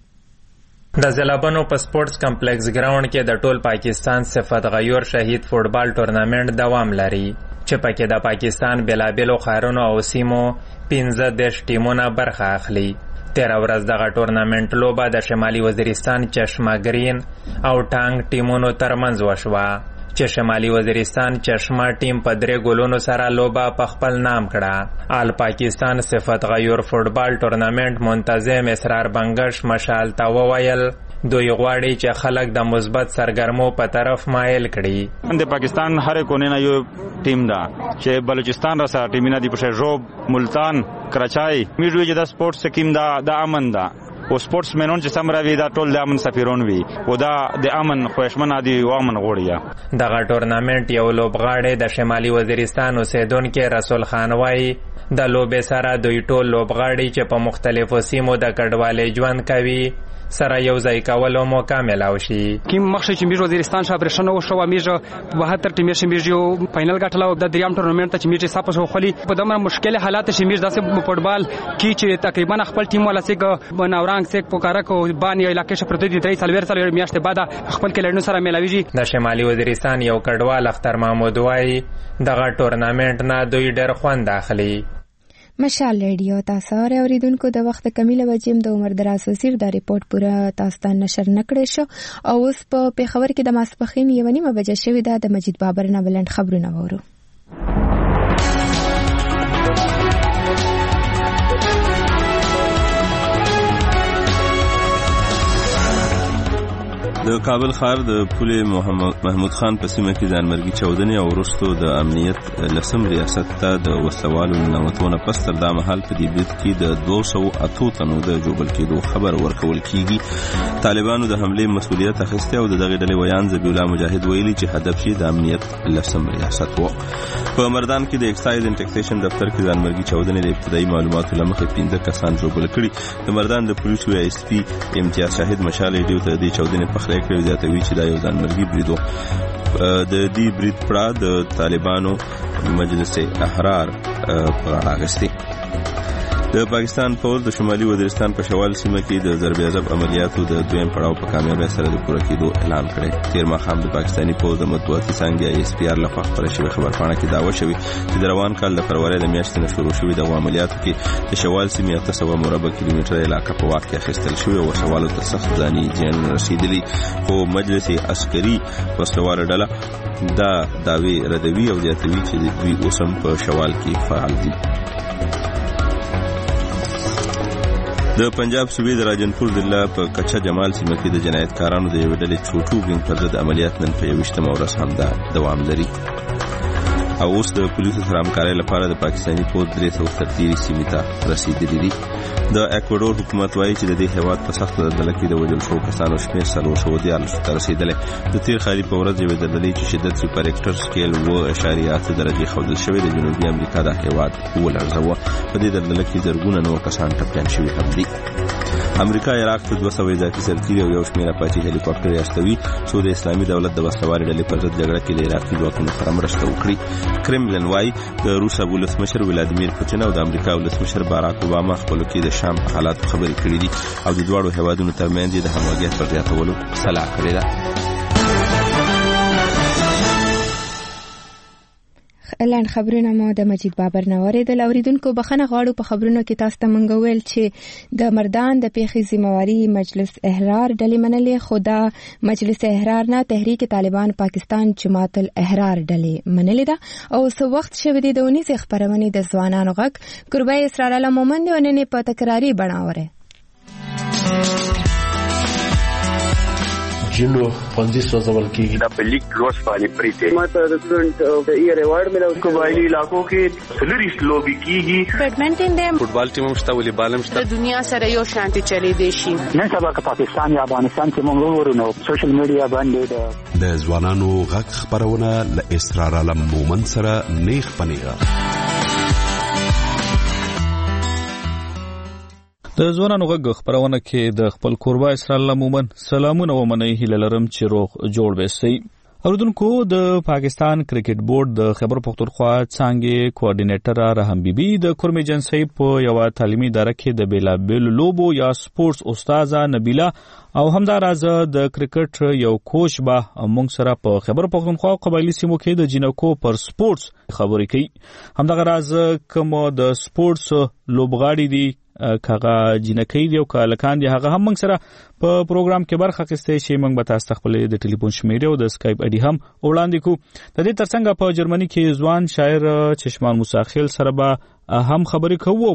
د ضلعبنو په سپورتس کمپلیکس ګراوند کې د ټول پاکستان صفت غیور شهید فوتبال ټورنمنت دوام لري چې پکې د پاکستان بیلابیلو ښارونو او سیمو 15 ټیمونه برخه اخلي. تیر ورځ دغه ټورنمنت لوبه د شمالي وزیرستان چشمه گرین او ټانګ ټیمونو ترمنځ وشوه چې شمالي وزیرستان چشمه ټیم په 3 ګولونو سره لوبه په خپل نام کړه. آل پاکستان صفت غیور فوتبال ټورنمنت منتظم اسرار بنگش مشال ته وویل دوی غواړي چې خلک د مثبت سرګرمو په طرف مایل کړي. د پاکستان هر کونه نه یو ټیم دا چې بلوچستان را سره ټیمونه دی په ژوب ملتان کراچای میډوی چې د سپورتس سکیم دا د امن دا او سپورتس مینون چې سم راوي دا ټول د امن سفیرون وي او دا د امن خوشمن ادي او امن غوړیا. دغه ټورنمنت یو لوبغاړی د شمالي وزیرستان اوسیدونکو رسول خان وایي د لوبې سره دوی ټول لوبغاړي چې په مختلفو سیمو د کډوالۍ ژوند کوي سره یو ځای کولو موقع ملاو شي. کوم مخکې چې میږ وزیرستان شاه برشن او شو میږ 72 ټیم چې میږ یو فائنل غټلو د دریم ټورنمنت ته میږ صاحب شو خلی په دمر مشکل حالات چې میږ داسې فوټبال کی چې تقریبا خپل ټیم ولا سګ بناورنګ سګ پوکارا کو باندې علاقې شپرته دي 3 سال میاشتې بعد خپل کلرونو سره ملاويږي. د شمالي وزیرستان یو کډوال اختر محمود وای دغه ټورنمنت نه دوی ډېر خوند اخلي. مشال ریډیو تاسو اوریدونکو د وخت کمیله وجیم د عمر دراز وزیر دا ریپورت پوره تاسو ته نشر نکړی شو او اوس په پیښور کې د ماسپخین 1:30 بجې شوې ده. د مجید بابر نه بلند خبرونه وورو. د کابل ښار د پولې محمود خان په سیمه کې ځانمرګي چاودنې او وروستو د امنیت لسم ریاست ته د وسلوالو ننوتونه پس تر دا مهال په دې برید کې د 208 تنو د ژوبل کېدو خبر ورکول کیږي. طالبانو د حملې مسؤلیت اخیستی او د دغې ډلې ویان ذبیح الله مجاهد ویلي چې هدف یې د امنیت لسم ریاست و. په مردان کې د اکسایز اینډ ټیکسیشن دفتر کې ځانمرګي چاودنې د ابتدایي معلوماتو له مخې 15 کسان ژوبل کړي. د مردان د پولیسو ایس پی امتیاز شاهد مشال ریډیو ته د چاودنې په کړی زیاتوي چې دا یو ځانمرګي بریدو. د دې برید پړه د طالبانو مجلس احرار په غاړه اخیستی. د پاکستان پوځ د شمالي وزیرستان په شوال سیمه کې د ضرب عضب عملیاتو د دویم پړاو په کامیابی سره د پوره کېدو اعلان کړی. تیر ماښام د پاکستاني پوځ د مطبوعاتي څانګې ایس پی آر لخوا خپاره شوې خبرپاڼه کې دعوه شوې چې د روان کال د فروری د میاشتې نه شروع شوي دغو عملیاتو کې د شوال سیمې 800 مربع کیلومتره علاقه په واک کې اخیستل شوې او وسوالو ته سخت ځاني زیانونه رسېدلي. خو مجلس عسکري وسلواله ډله دا دعوې ردوي او زیاتوي چې دوی اوس هم په شوال کې فعال دي. د پنجاب صوبې د راجنپور ضلع په کچا جمال سیمه کې د جنایتکارانو د یوې ډلې چوټو ګنګ پر ضد عملیات نن په 21 ورځ هم دوام لري او اوس د پولیسو سره همکارۍ لپاره د پاکستاني پوځ 330 سیمې ته رسیدلي دي. د اکوادور حکومت وایي چې د دې هیواد په سخت زلزله کې د وژل شوو کسانو شمېر 414 ته رسیدلی. د تیر خالي په ورځ یوې زلزلې چې شدت سوپر ایکټر سکیل 7.8 درجې ښودل شوی د جنوبي امریکا د هیواد ولړزوه. په دې زلزله کې زرګونه نور کسان ټپیان شوي هم دي. امریکا عراق ته 200 اضافي سرتیري او یو شمېر اپاچي هلیکاپټر استوي څو د اسلامي دولت د وسلوالې ډلې پر ضد جګړه کې د عراقي ځواکونو سره مرسته وکړي. کرملن وایي د روس ولسمشر ولادیمیر پوتین او د امریکا ولسمشر باراک اوباما خپلو کې د شام په حالاتو خبرې کړې دي او د دواړو هیوادونو ترمنځ د همغږۍ پر زیاتولو سلا کړې ده. لاند خبرونه مو د مجید بابر نه اوریدل. اوریدونکو بخښنه غواړو په خبرونو کې تاسو ته مونږ ویل چې د مردان د پیښې ذمہواری مجلس احرار ډلې منلې، خو دا مجلس احرار نه تحریک طالبان پاکستان جماعت الاحرار ډلې منلې ده او څو وخت شوی دی د 19 خبرونه د ځوانانو غږ قربای اسرار الله مومند وننه په تکراری بڼاوره جنو پنځه سوزول کېږي د پلیک کلوز باندې پریته ماته د سټوډنټ ای ریوارډ ملو قبایلی علاقو کې سلریس لوبي کېږي. بیډمنټن دی، فوټبال ټیم هم شته، والیبال هم شته. د دنیا سره یو شانتي چلی دی شي. نن سبا که پاکستان یا افغانستان کې موږ ورونو سوشل میډیا باندې د ځوانانو غږ خبرونه ل اسرار علم مومن سره نیخ پنیغه. د ځوانانو غږ خبرونه کې د خپل کوربه اسرار الله مومن سلامونه ومنئ هیله لرم چې روغ جوړ وسئ. اوردونکو د پاکستان کرکټ بورډ د خیبر پختونخوا څانګې کوارډینیټر رحم بیبي د کورم ایجنسی په یو تعلیمي اداره کې د بیلابل لوبو یا سپورتس استاده نبیله او همداراز د کرکټ یو کوچ به موږ سره په خیبر پختونخوا قبایلی سیمو کې د جنکو پر سپورتس خبرې کوي. همدغه راز کوم د سپورتس لوبغاړي دي کاغه جنکی دی او کالکان دی هغه هم موږ سره په پروګرام کې برخه اخیستې شي. موږ به تاسو خپل د ټلیفون شمیره او د اسکایپ اډي هم وړاندې کوو. د دې ترڅنګ په جرمني کې ځوان شاعر چشمان موساخیل سره به هم خبرې کوو.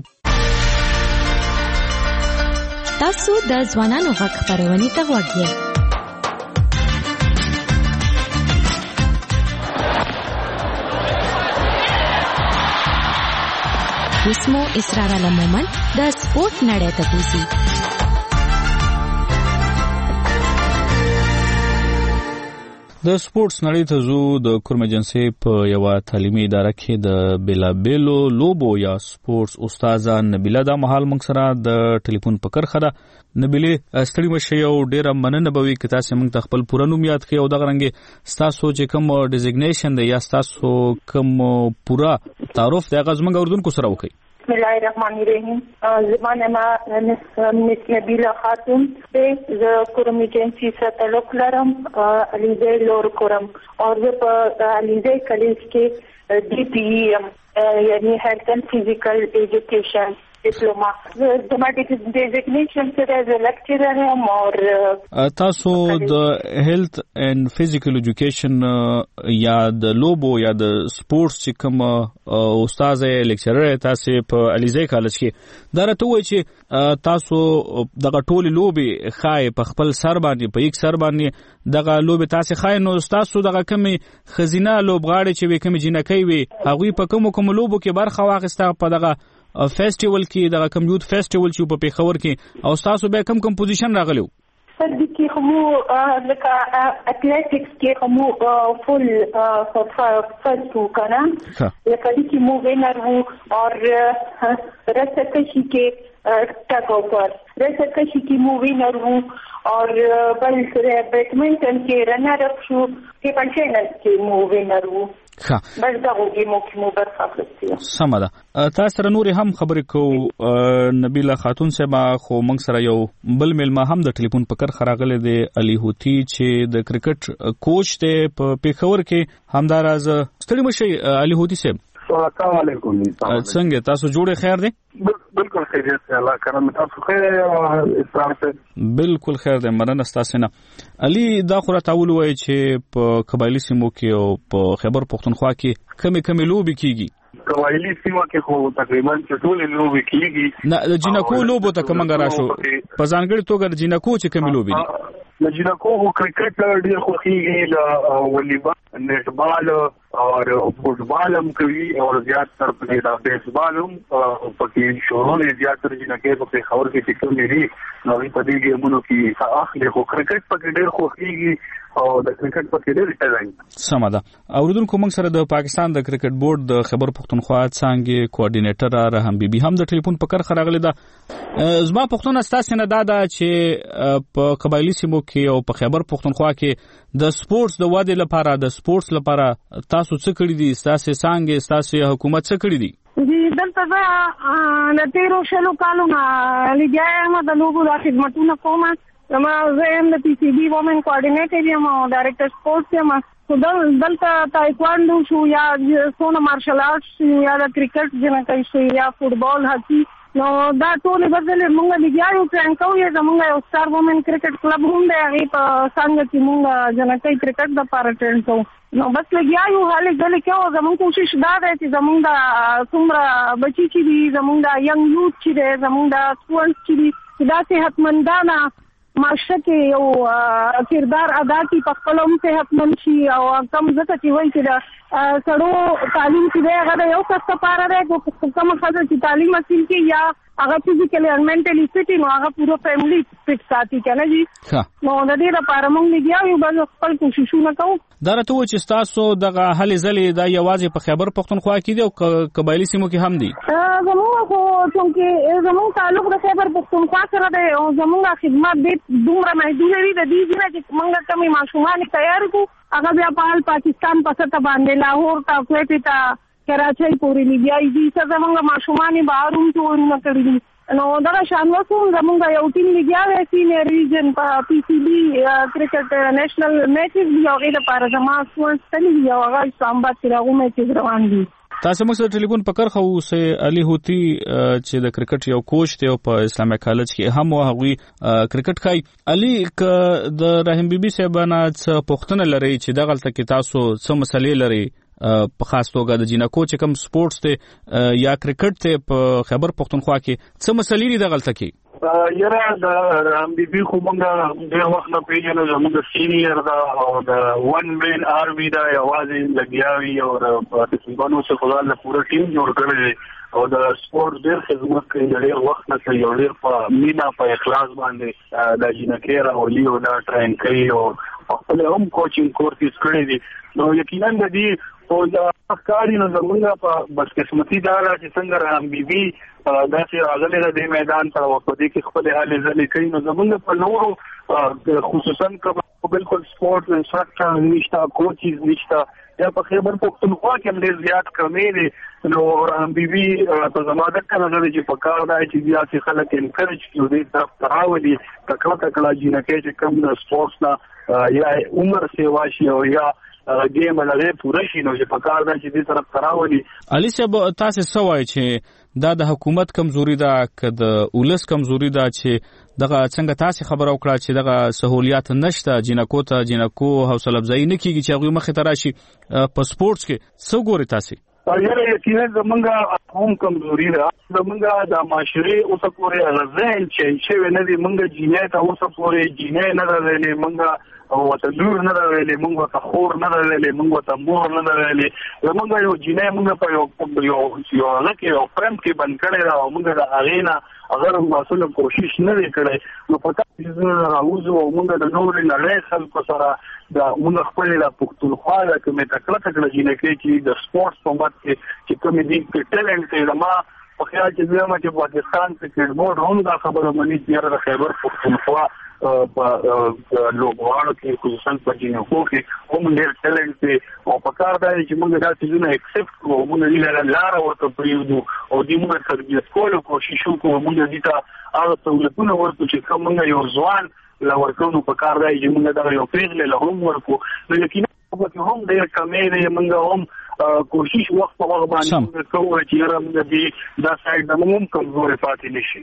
تاسو د ځوانانو غږ خبرونه ته وګورئ. اسمو اسرار علم مومن د سپورت نړۍ ته بوزي. د سپورتس نړۍ ته زو د کورم ایجنسی په یو تعلیمي اداره کې د بیلابیلو لوبو یا سپورتس استاد نبیله د محل موږ سره د ټلیفون په کرخه ده. نبیله ستړي مشه یو ډیره مننه به وي که تاسو موږ ته خپل پوره نوم یاد کړئ او دغه رنګ تاسو چې کوم ډیزګنیشن دی یا تاسو کوم پوره تعارف د غزمنګ اردوونکو سره وکړئ. بسم الله الرحمن الرحیم. زمانه ما مس نبیله خاتون د کورم ایجنسی سره تعلق لرم. علیزی لور کورم او په علیزی کالج کې ډي پی یعنی هیلث اینڈ فزیکل ایجوکیشن ډیپلوما د ماډیکل ډیزګنیشن سره د لیکچرر هم او تاسو د هیلث اینڈ فزیکل ایجوکیشن یا د لوبو یا د سپورتس چې کوم استاد لیکچرر تاسو په علیزی کالج کې دا راته وایي چې تاسو دغه ټول لوبي خای په خپل سر باندې په یک سر باندې دغه لوبي تاسو خای نو تاسو دغه کمی خزینه لوبغاړي چې وکم جنکی وي هغه په کوم لوبو کې برخه واخیسته په دغه فیسټیوال کې دغه کمپیوټر فیسټیوال چې په پیښور کې او تاسو به کوم پوزیشن راغلو؟ سر د کې همو لکه اټلیټکس کې همو فل فرست وکړه لکه د کې مو وینر وو او رسکشي کې ټاک اوپر رسکشي کې مو وینر وو और बल बैडमिंटन के रनर अप शो के पंचेनल के मो विनर वो बस دا وګي مو کې مو برخه اخلي. سمه ده. تاسو سره نور هم خبرې کو نبیله خاتون صاحب خو موږ سره یو بل ملما هم د ټلیفون په کر خراغله دی علي هوتی چې د کرکټ کوچ دی په پیښور کې همداراز ستړي مشه علي هوتی صاحب. السلام علیکم. څنګه تاسو جوړه خیر دی؟ بالکل خیریت دی الله کرم تاسو خیر اسلام ته بالکل خیر دی مننه تاسو نه. علي دا خو راټول وای چې په قبایلی سیمو کې او په خیبر پختونخوا کې کمی لوبي کیږي. قبایلی سیمو کې خو تقریبا ټول لوبي کیږي. نه د جنکو لوبو ته کومه راشو په ځانګړي توګه د جنکو چې کمی لوبي دي. د جنکو کرکټ ډیر خوښیږي د والیبال نیټبال او فوټبال هم کوي او زیات تر په بیسبال هم پکې شروع زیات تر جنکې په خبر کې ټیکو لري نو په دې ګیمونو کې اخلي خو کرکټ پکې ډیر خوښیږي او د کرکټ پکې ډیر ټالنټ. سمه ده. اوردونکو موږ سره د پاکستان د کرکټ بورډ د خیبر پختونخوا څنګه کوارډینیټر رحم بیبي هم د ټلیفون په کار خراغلی ده. زما پښتون استاد نه دا چې په قبایلی سیمو کې او په خیبر پختونخوا کې د سپورتس د واده لپاره د سپورتس لپاره تاسو څه کړی دي؟ تاسو څنګه تاسو حکومت څه کړی دي؟ دلته دا د تیرو شلو کالونو لګیا د لوګو د خدمتونو کوم زما زم د پی سی بي وومن کوارډینیټر یم او ډایرکټر سپورتس یم. دلته تایکواندو شو یا سونه مارشل آرټس یا د کرکټ جنکای شو یا فوټبال هاکی نو دا ټول بدلې مونږ لګیاو پلان کوو زمونږ یو ستار وومن کرکټ کلب هم دی هغه په څنګه چې مونږ جنکای کرکټ د لپاره ټرین کوو نو بس لګیاو حالې ځلې کوو زمونږ کوشش دا دی چې زمونږ د څومره بچي چې دي زمونږ د ینګ یوث چې دی زمونږ د سټوډنټس چې دي دا صحتمندانه معاشره کې یو کردار ادا کی په خپل هم صحتمند شي او کم ځکه چې وایي چې د سړو تعلیم چې دی هغه د یو کس لپاره دی کوم ښځه چې تعلیم حاصل کړي یا هغه فزیکلی او منټلی فټ نو هغه پوره فیملی فټ ساتي کنه جی نو د دې لپاره موږ لګیاو بل خپل کوششونه کوو. دا راته و چې تاسو دغه هلې ځلې دا یوازې په خیبر پختونخوا کې دی او قبایلی سیمو کې هم دي؟ زموږ خو چونکې زموږ تعلق د خیبر پختونخوا سره دی او زموږ خدمات ډېر دومره محدوده دي د دې ځینه چې موږ کمې ماشومان تیار کړو هغه بیا په پاکستان په سطح باندې لاهور ته کویټ ته کراچۍ پورې لګیایي دي څه زموږ ماشومان بهر هم ټورونه کړي دي نو دغه شان وسو زموږ یو ټیم لګیاوی سینیر ریجن په پی سی بي کرکټ نېشنل میچز دی او غیر لپاره زما سپورټس تللی دی او هغه اسلام آباد کې راغو میچز روان دي. تاسو موږ سره ټلیفون پکړ خو سه علي هوتی چې د کرکټ یو کوچ دی او په اسلامي کالج کې هم هغه کرکټ کوي. علي ک د رحیم بیبي صاحب نه څه پوښتنه لري چې دغه تل کې تاسو څه مسلې لري په خاص توګه د جنکو چې کوم سپورتس ته یا کرکټ ته په خیبر پختونخوا کې څه مسلې لري دغه تل کې؟ یاره د رام بي بي خو موږ ډېر وخت نه پیژنو زموږ سینیئر دا او د ون مین آرمي دا یوازې لګیاوي او د پاکستانو څخه خدای له پوره ټیم جوړ کړی او د سپورت ډېر خدمت کوي ډېر وخت نه کوي ډېر په مینا په اخلاص باندې د جنکې راولي او دا ټرین کوي او خپل هم کوچینګ کورسز کړی دي. نو یقینا د دې او دا ښکاری نه زمونږ په بس قسمتي دا چې څنګه رحم بیبي داسې راغلی د دې میدان ته او په دې کې خپل حالې ځلې کوي. نو زمونږ په نورو خصوصا که بالکل سپورټ انسټرکټر نشته، کوچز نشته، یا په خیبر پختونخوا کې هم ډېر زیات کمی دی. نو رحم بیبي په زما دغه نظر چې په کار دی چې بیا چې خلک انکرج کړي دې طرف ته راولي تکړه جینکې چې کم د سپورټس نه یا عمر سیوا شي او یا ګیم لري پوره شي، نو چې په کار دی چې دې طرف ته راولي. علي صاحب تاسو څه وایي چې دا د حکومت کمزوري ده که د ولس کمزوري ده چې دغه څنګه تاسو خبر او کړه چې دغه سہولیات نشته جنکو حوصله افزایی نه کیږي چې هغه مخه ته راشي په سپورټس کې څو ګوري تاسو؟ یاره یقینا زمونږ هم کمزوري ده، زمونږ د معاشري اوسه پورې غزل چې نه دي، مونږ جینې ته اوسه پورې جینې نه درلې، مونږ او ته لور نه درلې، مونږ ته خور نه درلې، مونږ ته مور نه درلې، زمونږ یو جینې مونږ په یو لکه یو فرم کې بند کړی دا، مونږ د اغینا اگر مسؤل کوشش نه وکړي نو پتا چې راوځو او مونږ د نورې نړۍ خلکو سره دا مونږ خپل د پښتونخوا د کومه تکړه جینکې چې د سپورټس په مت کې چې کوم دي ټیلنټ دی ما په خیال چې زموږ چې پاکستان کې بورډ هم دا خبره مني چې د خیبر پښتونخوا په لوګوالو کې خصوصا په جینکو کې هم ډېر ټیلنټ دی او په کار دی چې موږ دا څه نه اکسپټ کوو، موږ یې لاره ورته پریږدو او دې موږ تربیت کولو کوشش وکړو، موږ دې ته هغه سہولتونه ورکړو چې کوم موږ یو ځوان لا ورکوو. په کار دی چې موږ دا یو پیغله له هم ورکو، نو یقینا هم ډېر کمې دی، موږ هم کوشش وخت په وخت باندې کوو چې موږ دا سایډ د موږ کمزوري پاتې نشي.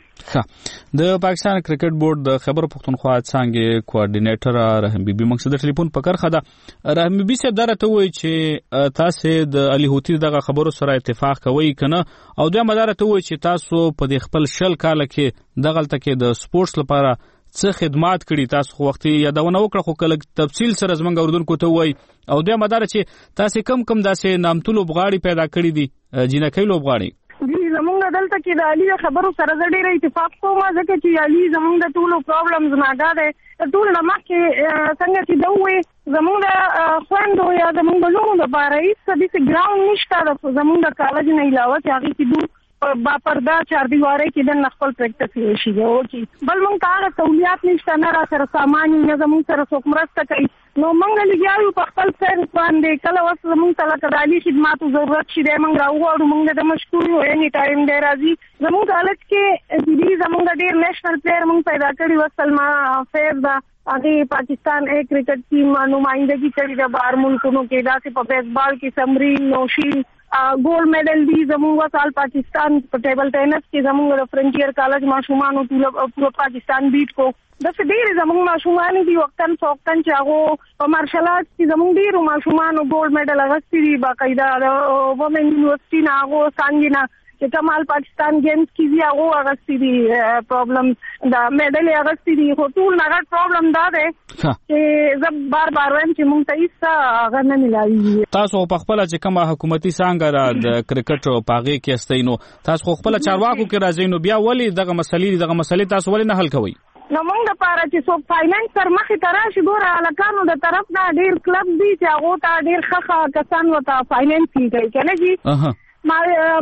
د پاکستان کرکټ بورډ د خیبر پختونخوا څنګه کوارډینیټر رحم بیبي مقصد ټلیفون پکړ خدا رحم بیبي صاحب درته وایي چې تاسو د علي هوتی دغه خبرو سره اتفاق کوي کنه او د مدار ته وایي چې تاسو په خپل شل کال کې دغلت کې د سپورټس لپاره څه خدمات کړي، تاسو وختي یادونه وکړه خو کله تفصیل سره زمونږ اوردونکو ته وایي او د مدار چې تاسو کم داسې نامتو لوبغاړي پیدا کړی دي جنکۍ لوبغاړي. زمونږ دلته کې د علي خبرو سره ډېر اتفاق کوم ځکه چې علي زمونږ د ټولو پرابلمز نه آګاه ټول مخکې څنګه چې دوی زمونږ د خويندو یا زمونږ د لونو لپاره هیڅ داسې ګراوند نشته زمونږ د کالج نه علاوه چې هغه کې دوی با پردا 4 دیواره کې د خپل پریکټس وشي او چې بل مونږ ته سہولیات نشته، نه را سره سامان نه زموږ سره څوک مرسته کوي، نو مونږ لګیاو په خپل سر باندې کله وس زموږ ته لکه د علي خدماتو ضرورت شي دی مونږ راوړو، مونږ د مشکور یو اني ټایم دی راځي زموږ حالت کې دې زموږ ډېر نېشنل پلیئر مونږ پیدا کړی وسلما فیض دا هغه پاکستان کرکټ ټیم نمائندګي کړې د بهر ملکونو کې، داسې په بیسبال کې سمرین نوشین ګولډ میډل دی زموږ سال پاکستان په ټیبل ټینس کې زموږ د فرنټیر کالج ماشومان ټول پاکستان بیټ کو د ډېر زموږ ماشومان دي وختن فوختن چې هغه په مارشل آرټس کې زموږ ډېر ماشومان ګولډ میډل اغستې دي، باقاعده وومن یونیورسيټي نه هغه څنګه چې کمال پاکستان گیمز کې دی هغه اغستې دي پرابلم دا میډل اغستې دي، خو ټول نه پرابلم دا دی چې زب بار وایم چې مونږ ته هیڅ هغه نه ملایي. تاسو په خپل چې کومه حکومتي څنګه د کرکټ پاغي کې استینو تاسو خپل چارواکو کې راځي نو بیا ولی دغه مسلې تاسو ولی نه حل کوي؟ نو مونږ د پاره چې څوک فاینانس تر مخې ته راشي ګوره هلکانو د طرف نه ډېر کلب دي چې هغو ته ډېر ښه کسان ورته فاینانس کوي که نه جي ما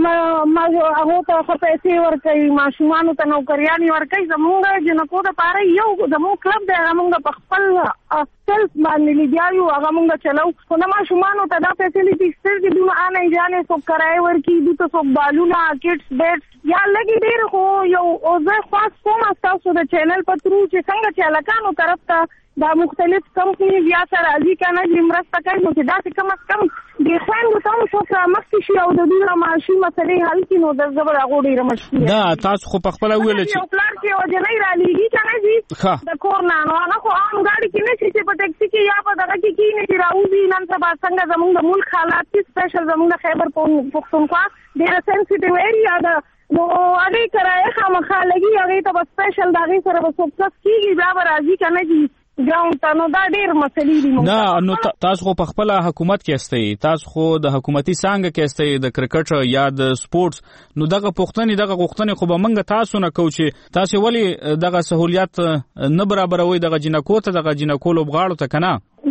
هغه ته خو پیسې ورکوي، ماشومانو ته نوکریانې ورکوي، زمونږ جنکو دپاره یو زمونږ کلب دی هغه مونږ په خپل سیلف باندې لګیا یو هغه مونږ چلو، خو نه ماشومانو ته دا فیسیلیټي شته چې دوی آنې جانې څوک کرایه ورکړي، دوی ته څوک بالونه کټس بیټس یا لږې ډېر خو یو زه خواست کوم ستاسو د چینل په ترو چې څنګه چې هلکانو طرف ته دا مختلف کمپنیز یا سره راځي که نه چې مرسته کوي نو چې داسې کم از کم د خویندو ته هم څوک مخکې شي او د دوی معاشي مسلې حل کړي نو د زه به د هغو ډېره مشکل دا تاسو خو پخپله وویله چې یو پلار چې یو جنۍ رالېږي که نه ځي د کور نه نو هغه خو عام ګاډي کې نه شي چې په ټیکسي کې یا په دغه کې کښېني چې راوځي نن سبا څنګه زموږ د ملک حالات کې سپیشل زموږ د خیبر پښتونخوا ډېره سینسیټیو ایریا ده نو هغې کرایه خامخا لګي هغې ته به سپیشل د هغې سره به څوک کس کېږي بیا به راځي که نه ځي ګراوند ته نو دا ډېر مسلې دي. نه نو تاسو خو په خپله حکومت کې استئ، تاسو خو د حکومتي څانګه کې استئ د کرکټ یا د سپورټس، نو دغه غوښتنې خو به موږ تاسو نه کوو چې تاسو ولې دغه سہولیات نه برابروي دغه جنکو ته دغه جنکو لوبغاړو ته که نه؟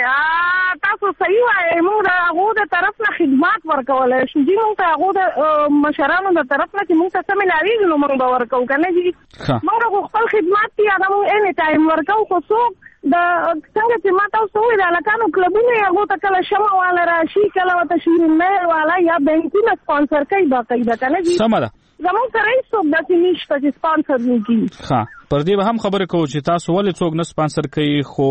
تاسو صحیح وایي موږ د هغو د طرف نه خدمات ورکولی شو جي موږ ته هغو د مشرانو د طرف نه چې موږ ته څه ملاوېږي نو موږ به ورکوو که نه جي موږ خو خپل خدمات چې هغه موږ اني ټایم ورکوو خو څوک د څنګه چې ما تاسو وویل د هلکانو کلبونه یې هغو ته کله شمع والا راشي کله ورته شیرین مهر والا یا بینکونه سپانسر کوي باقاعده که نه جي سمه ده زموږ سره هېڅوک داسې نشته چې سپانسر وکړي. ښه پر دې به هم خبرې کوو چې تاسو ولې څوک نه سپانسر کوي خو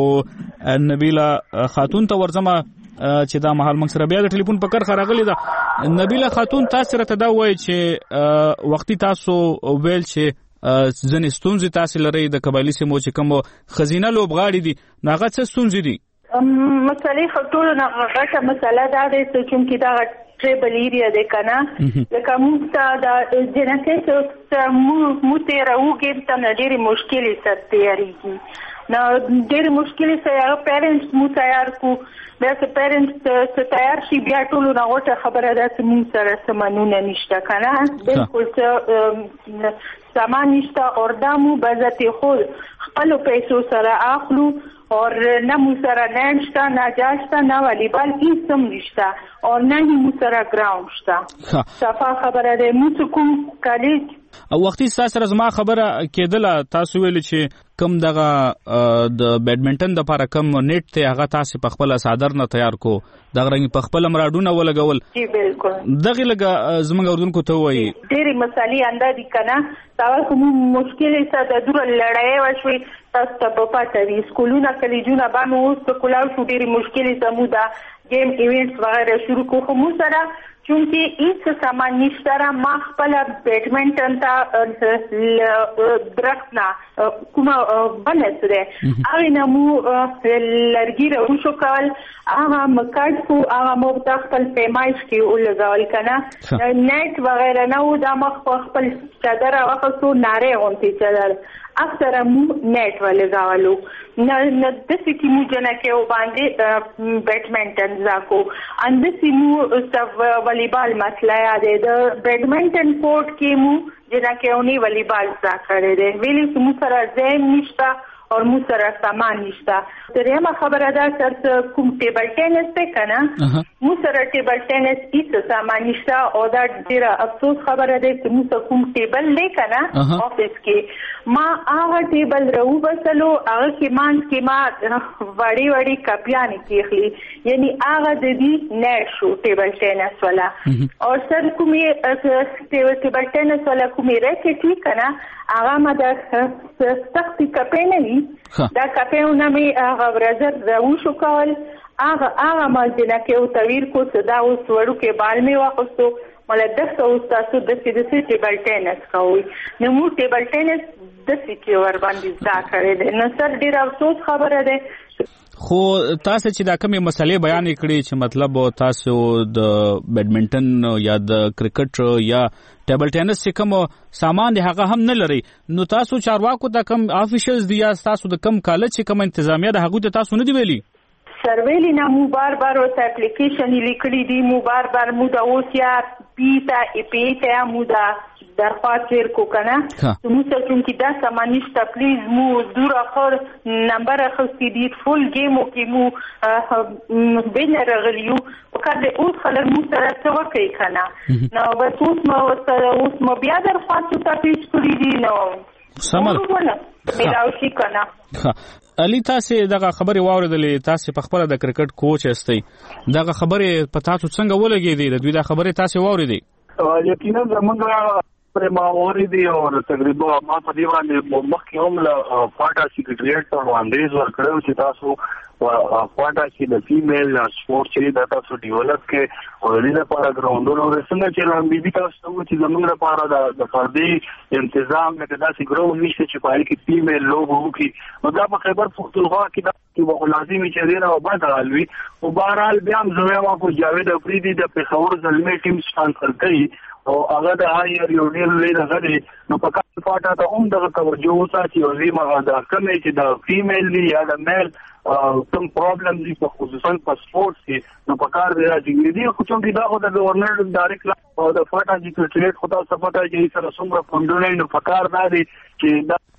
نبیله خاتون ته ورځمه چې دا مهال موږ سره بیا د ټلیفون په کرښه راغلې ده. نبیله خاتون تاسو راته دا وایي چې وختي تاسو ویل چې ځینې ستونزې تاسو لرئ د قبایلي سیمو چې کوم ښځینه لوبغاړي دي نو هغه څه ستونزې دي؟ مسلې خو ټولو نه غټه مسله دا دی چې چونکې دغه ټریبل ایریا دی که نه لکه موږ ته د جنکۍ ته موږ تېروږي ته نه ډېرې مشکلې سره تیارېږي نو ډېرې مشکلې سره هغه پیرنټس موږ تیار کړو بیا که پیرنټس تیار شي بیا ټولو نه غوټه خبره ده چې موږ سره څه منونه نشته که نه بلکل څه سامان نشته اور دا مو بذات خود خپلو پیسو سره اخلو اور نه مو سره نینډ شته نه جال شته نه والیبال هیڅ هم نشته او نه یې مو سره ګراونډ شته صفا خبره ده موږ کوم کالج وختي ستاسو سره زما خبره کېدله تاسو ویل چې کم دغه د بیډمنټن دپاره کم نیټ ته هغه تاسو په خپل صادر نه تیار کو دغه رنګ په خپل مراډونه ولګول جی بالکل دغه لګه زموږ اردوونکو ته وایي ډېرې مسالې انده دي کنه سوال کوم مشکلې سره د دور لړۍ وشوي تاسو ته په پاته وي سکولونه کلیجونه باندې اوس په کولاو شو ډېرې مشکلې سمو دا گیم ایونټس وغیرہ شروع کو خو مو سره چونکه هیڅ سامان نشته را ما خپل بیډمنټن ته درخت نه کومه بنسره هغه نمو لرګي راوښو کول هغه مکړ خو هغه مو د خپل پیمایش کې ولګول کنه نیټ وغیرہ نو د مخ خپل چادر واخصو ناره اونتي چادر اکثر مو نیټ ولګاولو نه د سکی مو جنا کې و باندې بیډمنټن زاکو اند سیمو سب والیبال مسله یادې د بیډمنټن کورټ کې مو جنا کې اونې والیبال زا کړې ده ویلې سمو سره زین نشتا اور مو سره سامان نشتا درېمه خبره ده چې کوم ټیبل ټینس ته کنه مو سره ټیبل ټینس هیڅ سامان نشتا او دا ډیره افسوس خبره ده چې مو کوم ټیبل نه کنه افیس کې ما هغه ټیبل راو بسلو هغه کې مان کې ما وړي وړي کپیان کېخلی یعنی هغه د دې نه شو ټیبل ټینس والا او سر کومې ټیبل ټینس والا کومې راکټي کنه هغه ما د سختي کپې نه دا کپېونه می هغه ورځ راوښو کول هغه ما جنا کې او تویر کو صدا او سوړو کې بال می واخستو مله دغه او تاسو د دې ټیبل ټینس کوي نو مو ټیبل ټینس د سکی ور باندې دا کړی دی نو سر ډیر افسوس خبره ده خو تاسو چې دا کومه مسلې بیان کړې چې مطلب تاسو د بیډمنټن یا د کرکټ یا ټیبل ټینس چې کوم سامان دی هغه هم نه لري نو تاسو چارواکو ته کوم افیشلز دی یا تاسو د کوم کالج چې کوم انتظامیه د هغه ته تاسو نه دی ویلي سرویلی نه مو بار ورته اپلیکیشن لیکلي دي مو بار مو دا اوسیا پیتا اپیتا مو دا درخواست ورکو کنه مو څه چې دا سامانیشته پلیز مو دور اخر نمبر اخستې دي فول گیم او کې مو بین راغلیو وکړه اوس خلک مو سره څه وکړي کنه نو بس اوس مو بیا درخواست ته پیش کړی دي نو سمه میراوشي کنه علي تاسو دغه خبره واوریدلې تاسو په خپل د کرکټ کوچ استئ دغه خبره په تاسو څنګه ولګېدې د دوی د خبره تاسو واوریدې یقینا زمونږ پر ما اوریدي او تقریبا ما په دی باندې مخکې هم له پاټا سیکریټریټ ته وړاندیز ورکړو چې تاسو پاټا کې د فیمیل سپورت چې د تاسو ډیولپ کې او د دې لپاره ګراوندونو ورسنه چې لامبي دي تاسو چې زموږ لپاره د فردي تنظیم نه داسې ګراوند نشته چې پای کې فیمیل لوبو کې نو دا په خیبر پختونخوا کې به لازمي چې ډیر او باندې غالوي او بهرحال بیا هم زما په جاوید افریدي د پېښور زلمي ټیم سپانسر کوي او هغه د هایر یو ډیر لوی دغه نو په کار پاټا ته هم دغه توجه وساتي او زما دا کومه چې د فیمیل دی یا د میل کوم پرابلم دي په خصوصا په سپورت کې نو په کار دی راځي دي خو چې دا خو د گورنر ډایرکټ او د فاټا سیکریټریټ خو تاسو پته چې سره څومره فندونه نو په کار نه دي چې دا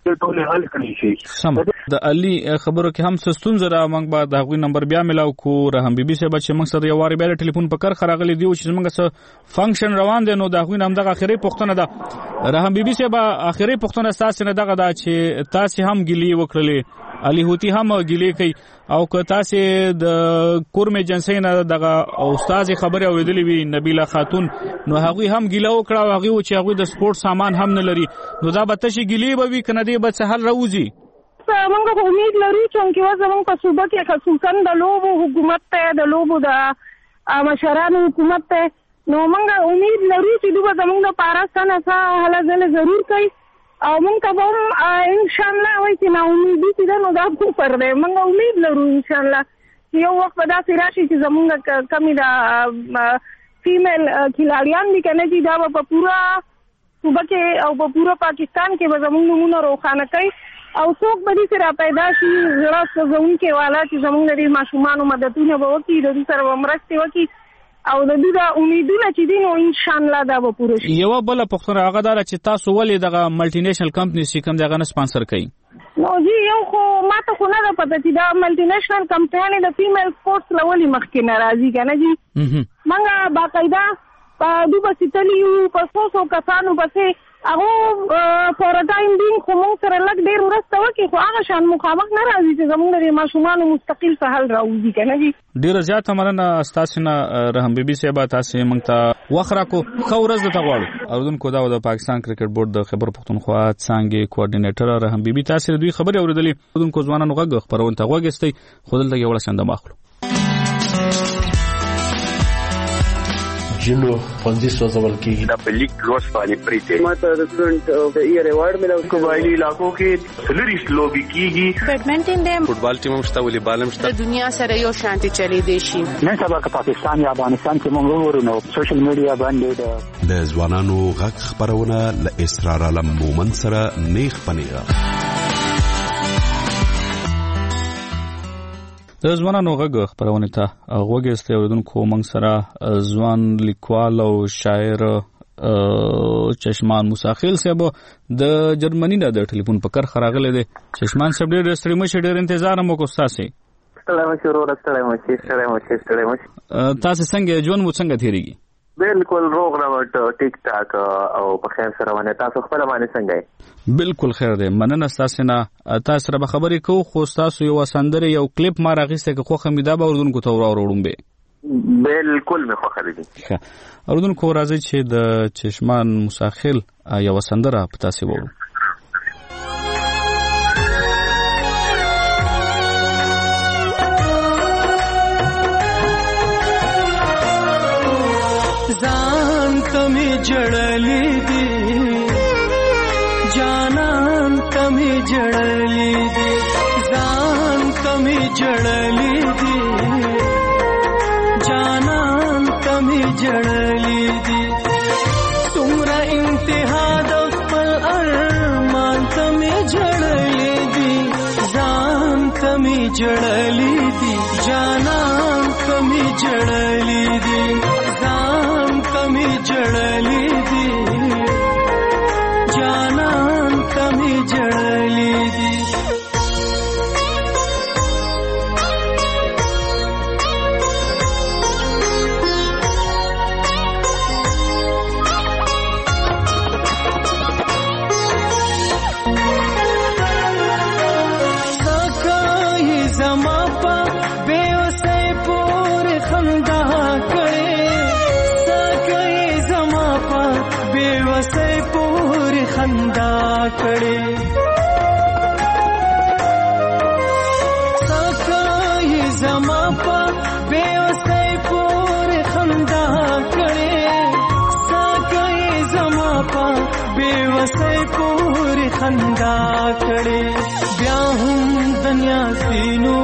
ټول حل کړی شي. د علي خبرو کې هم ستونزه را موږ به د هغوی نمبر بیا ملاو کو. رحم بیبي صاحب چې موږ سره یو واری بیا ټلیفون په کار خراغلی دی چې موږ سره فنکشن روان دی نو د هغوی نام دغه اخري پوښتنه ده. رحم بیبي صاحب اخري پوښتنه تاسو نه دغه دا چې تاسو هم ګلی وکړلې علي هوتی هم ګلی کوي او که تاسو د کورم ایجنسی نه دغه استاد خبرې اوریدلې وي نبیله خاتون نو هغوی هم ګیله وکړه او هغوی چې هغوی د سپورت سامان هم نه لري نو دا به تشي ګلی به وي کنه دی به څه حل راوځي. موږ امید لرو چې زموږ په صوبه کې خصوصا د لوبو حکومت ته د لوبو د مشرانو حکومت ته نو موږ امید لرو چې دوی زموږ لپاره څه حل ځل ضرور کوي او موږ ته هم ان شاء الله وایي چې نو امیدي چې نو دا کوپر دی. موږ امید لرو ان شاء الله چې یو وخت به داسې راشي چې زموږ کمی د فیمیل کھلاڑیان دي کنه چې دا په پورا صوبه کې او په پورا پاکستان کې به زموږ نمونه روښانه کوي او څوک به دې سره پیدا شي زړه سوزونکي والا چې زموږ د ماشومانو مددونه به وکړي د دوی سره مرستې وکړي او د دوی د امیدونه چې دي نو ان شاء الله دا به پوره شي. یو بل پښتون هغه دار چې تاسو ولې دغه ملټي نېشنل کمپنی چې کوم دغه نه سپانسر کوي نو جی یو خو ماته خو نه ده پته چې دا ملټي نېشنل کمپنی د فیمیل سپورتس لولي مخکې ناراضي کنه جی منګه باقاعده په دوی په ستلیو په سوسو کسانو پسې هغه فور ټایم بین خو موږ سره لږ ډېر مرسته وکړي خو هغه شان مخامخ نه راځي چې زموږ د ماشومانو مستقل څه حل راوځي کنه جی. ډېره زیاته مننه ستاسو نه رحم بیبي صاحب تاسو موږ ته وخت راکو ښه ورځ درته غواړو. اردوونکو دا د پاکستان کرکټ بورډ د خیبر پښتونخوا څانګې کوارډینیټر رحم بیبي تاسو دوی خبرې اوریدلې. اردوونکو ځوانانو غږ خبرونه ته غوږ خو دلته یو لسنده ماخلو جنو فندي سوزول کیږي دا په لیک لوس باندې پریته ماته د سټوډنټ د ایئر ایوارډ ملو قبایلی علاقو کې سلریس لوبي کیږي بیډمنټن دې فوټبال ټیم مشته والیبال مشته د دنیا سره یو شانتي چلی دی شي. نن سبا که پاکستان یا افغانستان کې موږ وګورو نو سوشل میډیا باندې د ځوانانو غږ خبرونه ل اسرار علم مومن سره نیخ پنیغه د ځوانانو غږ خبرونه ته غوږ اوریدونکو موږ سره ځوان لیکوال او شاعر چشمان مساخیل صاحب د جرمني نه د ټلیفون په کار خراغله دي. چشمان صاحب ډېر ستړي مشه ډېر انتظار مو کو تاسو تاسو څنګه ژوند مو څنګه تیریږي؟ بالکل روغ راوټ ټیک ټاک او په خیر سره باندې تاسو خپل باندې څنګه؟ بالکل خیر دی مننه تاسو نه تاسو سره به خبرې کوو خو تاسو یو سندره یو کلیپ ما راغسته که خو خمیدا به اردوونکو ته وروړم به بالکل مې خو خلک اردوونکو راځي چې د چشمان مساخیل یو سندره په تاسو وورو. जड़ली दी जानन तमी जड़ली दी जान तमी जड़ली दी जानन तमी जड़ली दी तुमरा इंतहा दफल अरमान तमी जड़ली दी जान तमी जड़ली दी जानन तमी जड़ली दी जान तमी जड़ली दी जानन तमी जड़ली दी सकाई जमा पा बेवसे पूरे खंदा बेवसे पूरी खंदा करे सकाई जमा पा बेवसे पूरी खंदा करे सकाई जमा पा बेवसे पूरी खंदा करे ब्याहूं दुनिया सीनू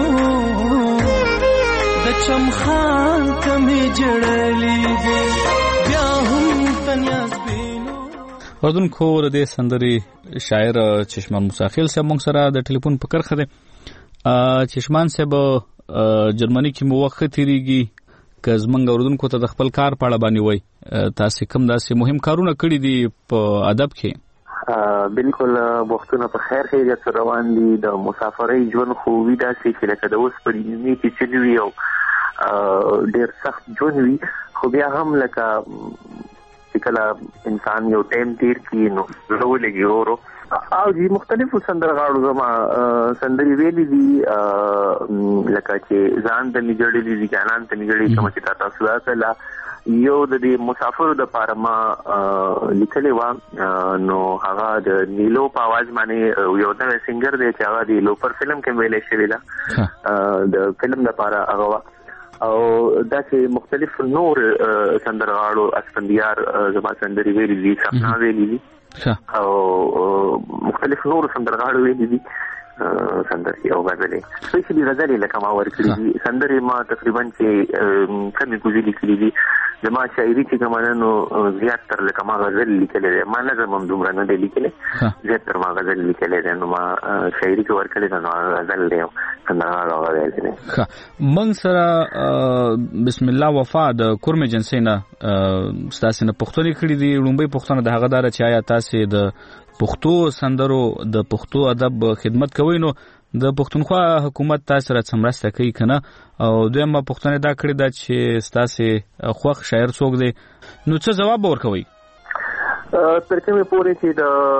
द चमखान तमी जड़ली दे ब्याहूं दुनिया اردوونکو د دې سندري شاعر چشمان مساخیل صاحب موږ سره د ټلیفون په کرخه دي. چشمان صاحب جرمني کې مو وخت تیریږي که زمونږ اردوونکو ته د خپل کار په اړه باندې وای تاسو کوم داسې مهم کارونه کړی دي په ادب کې؟ بالکل وختونه په خیر خیریت روان دي. د مسافرۍ ژوند خو وي داسې چې لکه د اوس په نیمې کې چې وي او ډېر سخت ژوند وي، خو بیا هم لکه چې کله انسان یو ټایم تیر کړي نو زړه ولګي ورو. او دي مختلفو سندرغاړو زما سندرې ویلي دي لکه چې ځان ته مې جوړېدي دي جانان ته مې جوړېدي کومه چې تاسو راکړله. یو د دې مسافرو د پاره ما لیکلې وه نو هغه د نیلو په आवाज باندې یو نوی سنگر دی چې هغه د لوپر فلم کې ویلې شوې ده د فلم لپاره هغه او داسې مختلف نور سندرغاړو اسفندیار زما سندرې ویلي دي، سپنا ویلي دي او مختلف نور سندرغاړو ویلي دي سندرې او غزلې. سپیشلی غزلې لکه ما ورکړي دي، سندرې ما تقریبا چې کمې کوزې لیکلي دي. زما شاعري چې کومه نو زیات تر لکه ما غزل لیکلې ده، ما نظم هم دومره نه دی لیکلی، زیات تر ما غزل لیکلې ده. نو ما شاعري کې ورکړې ده نو غزل دی سندرغاړو هغه ویلې ده. موږ سره بسم الله وفا د کورم ایجنسۍ نه ستاسې نه پوښتنې کړي دي. لومړی پوښتنه د هغه داره چې آیا تاسې د پښتو سندرو د پښتو ادب خدمت کوئ نو د پښتونخوا حکومت تاسو سره څه مرسته کوي که نه؟ او دویمه پوښتنه دا کړې ده چې ستاسې خوښ شاعر څوک دی نو څه ځواب به ورکوئ؟ تر کومې پورې چې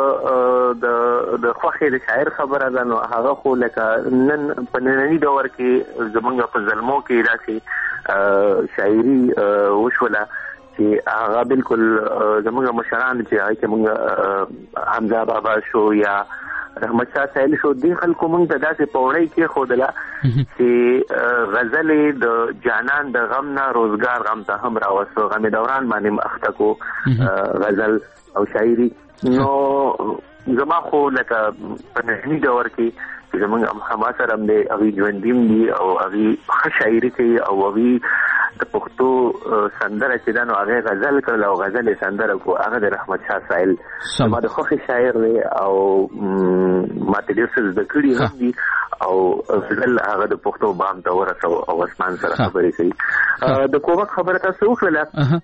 د خوښې د شاعر خبره ده نو هغه خو لکه نن په ننني دور کې زمونږ په زلمو کې داسې شاعري وشوله چې هغه بالکل زمونږ مشران چې هغه کې مونږ حمزه بابا شو یا رحمت شاه سایل شو، دې خلکو مونږ ته داسې پوړی کېښودله چې غزلې د جانان د غم نه روزګار غم ته هم راوستو، غم دوران باندې اخته کو غزل او شاعري. نو زما خو لکه په نهني دور کې چې زمونږ هما سره هم دی، هغوی ژوندي دي او هغوی ښه شاعري کوي او هغوی د پښتو سندره چې ده نو هغه غزل کړل او غزل سندره کو هغه د رحمت شاه سایل ما د خوښ شاعر دی او ما ته ډېر څه زده کړي هم دي او غزل هغه د پښتو بام ته ورسو او اسمان سره خبرې کوي. د کومک خبره تاسو وکړله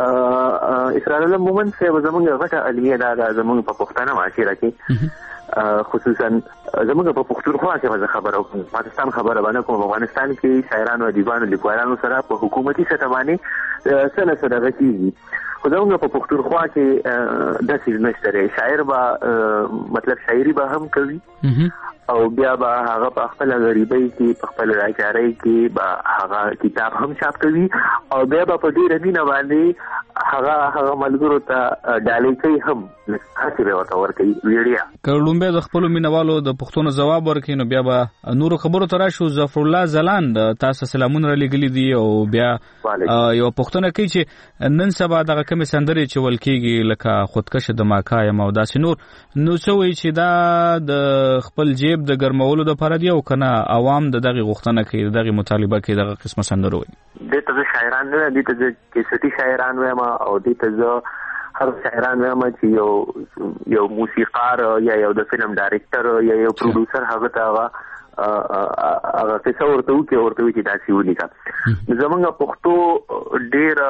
اسرار الله مومن صاحب زمونږ غټه علمیه ده زمونږ په پښتانه معاشره کې خصوصا زمونږ په پښتونخوا کې زه خبره کوم، پاکستان خبره باندې کوم. افغانستان کې شاعرانو ادیبانو لیکوالانو سره په حکومتي سطح باندې څه نه څه دغه کېږي، خو زمونږ په پښتونخوا کې داسې نشته دی. شاعر به مطلب شاعري به هم کوي او بیا به هغه په خپل غریبۍ کې په خپل راکارۍ کې به هغه کتاب هم چاپ کوي او بیا به په ډېره مینه باندې هغه ملګرو ته ډالۍ کوي هم، هڅې به ورته ورکوي ویډیا. که لومبی د خپلو مینوالو د پښتنو ځواب ورکوي نو بیا به نورو خبرو ته راشو. ظفرالله ځلاند تاسو سلامونه رالیږلي دي او بیا یوه پوښتنه کوي چې نن سبا دغه کومې سندرې چې ویل کېږي لکه خودکشه د ماکا یم او داسې نور، نو څه وایي چې دا د خپل جیب د ګرمولو دپاره دی او که نه عوام د دغې غوښتنه کوي د دغې مطالبه کوي دغه قسمه سندرو وایي؟ دې ته زه شاعران نه وایم، دې ته زه کیسټي شاعران وایم او دې ته زه هر شاعران وایم چې یو موسیقار یا یو د فلم ډایرکټر یا یو پروډوسر هغه ته هغه قصه ورته وکړي چې داسې ولیکه. زمونږ پښتو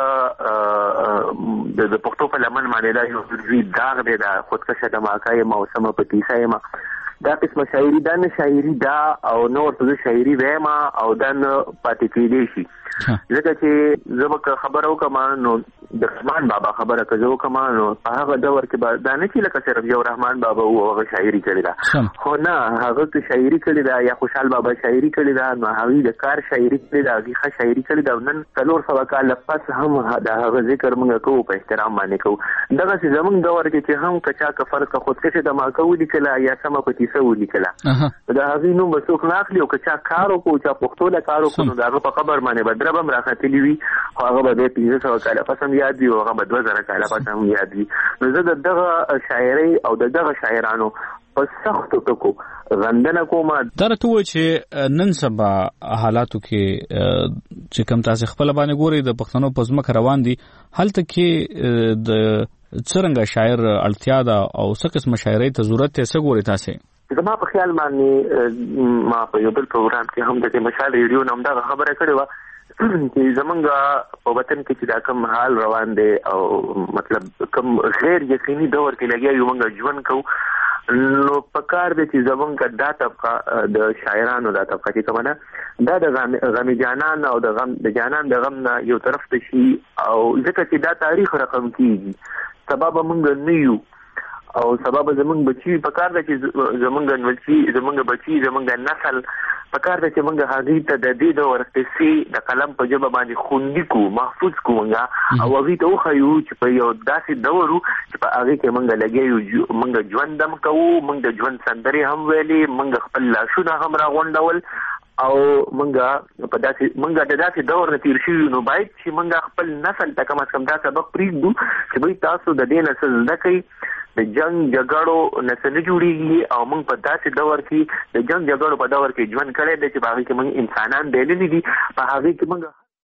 ډېره د پښتو په لمن باندې دا یو لوی داغ دی، دا خودکشه د ماکا یم او سمه په کیسه یم، دا قسمه شاعري دا نه شاعري دا او نو ورته زه شاعري وایم او دا نه پاتې کېدی شي. ځکه چې زه به خبره وکړم نو د رحمان بابا خبره که زه وکړم نو په هغه دور کې به دا نه چې لکه صرف یو رحمان بابا و هغه شاعري کړې ده، خو نه هغه که شاعري کړې ده یا خوشحال بابا شاعري کړې ده نو هغوی د کار شاعري کړې ده، هغوی ښه شاعري کړې ده. نن 400 کاله پس هم د هغه ذکر موږ کوو، په احترام باندې کوو. دغسې زموږ دور کې چې هم که چا که فرض که خودکشه د ماکا ولیکله یا سمه په کیسه ولیکله د هغوی نوم به څوک نه اخلي او که چا کار وکړو چا پښتو له کار وکړو نو د هغه په قبر باندې به درب هم راختلي وي خو هغه به بیا 1500 کاله پس هم یاد وي او هغه به 2000 کاله پس هم یاد وي. نو زه د دغه شاعرۍ او د دغه شاعرانو په سختو ټکو غندنه کوم. دا راته ووایي چې نن سبا حالاتو کې چې کوم تاسې خپله باندې ګورئ د پښتنو په ځمکه روان دي، هلته کې د څرنګه شاعر اړتیا ده او څه قسمه شاعرۍ ته ضرورت دی، څه ګورئ تاسې؟ زما په خیال باندې ما په یو بل پروګرام کې هم د مشال ریډیو نه همدغه خبره کړې وه چې زمونږ په وطن کې چې دا کوم حال روان دی او مطلب کوم غیر یقیني دور کې لګیا یو موږ ژوند کوو، نو پکار دی چې زمونږ دا طبقه د شاعرانو دا طبقه چې کومه ده دا د غم جانان او د جانان د غم نه یو طرف ته شي، او ځکه چې دا تاریخ رقم کیږي سبب موږ نه یو او سبب زمونږ بچي پکار دی چې زمونږ بچي زمونږ نسل پکار دی چې موږ هغې ته د دې دور قصې د قلم په ژبه باندې خوندي کو محفوظ کو موږ او هغې ته وښیو چې په یو داسې دور چې په هغې کې موږ لګیا یو، موږ ژوند هم کوو، موږ د ژوند سندرې هم ویلې، موږ خپل لاشونه هم راغونډول او موږ د داسې دور نه تیر شوي، نو باید چې موږ خپل نسل ته کم از کم دا سبق پرېږدو چې بھئی تاسو د دې نه څه زده کوئ، د جنگ جګړو نه څه نه جوړېږي او موږ په داسې دور کې د جنگ جګړو په دور کې ژوند کړی دی چې په هغې کې موږ انسانان بایللي دي، په هغې کې موږ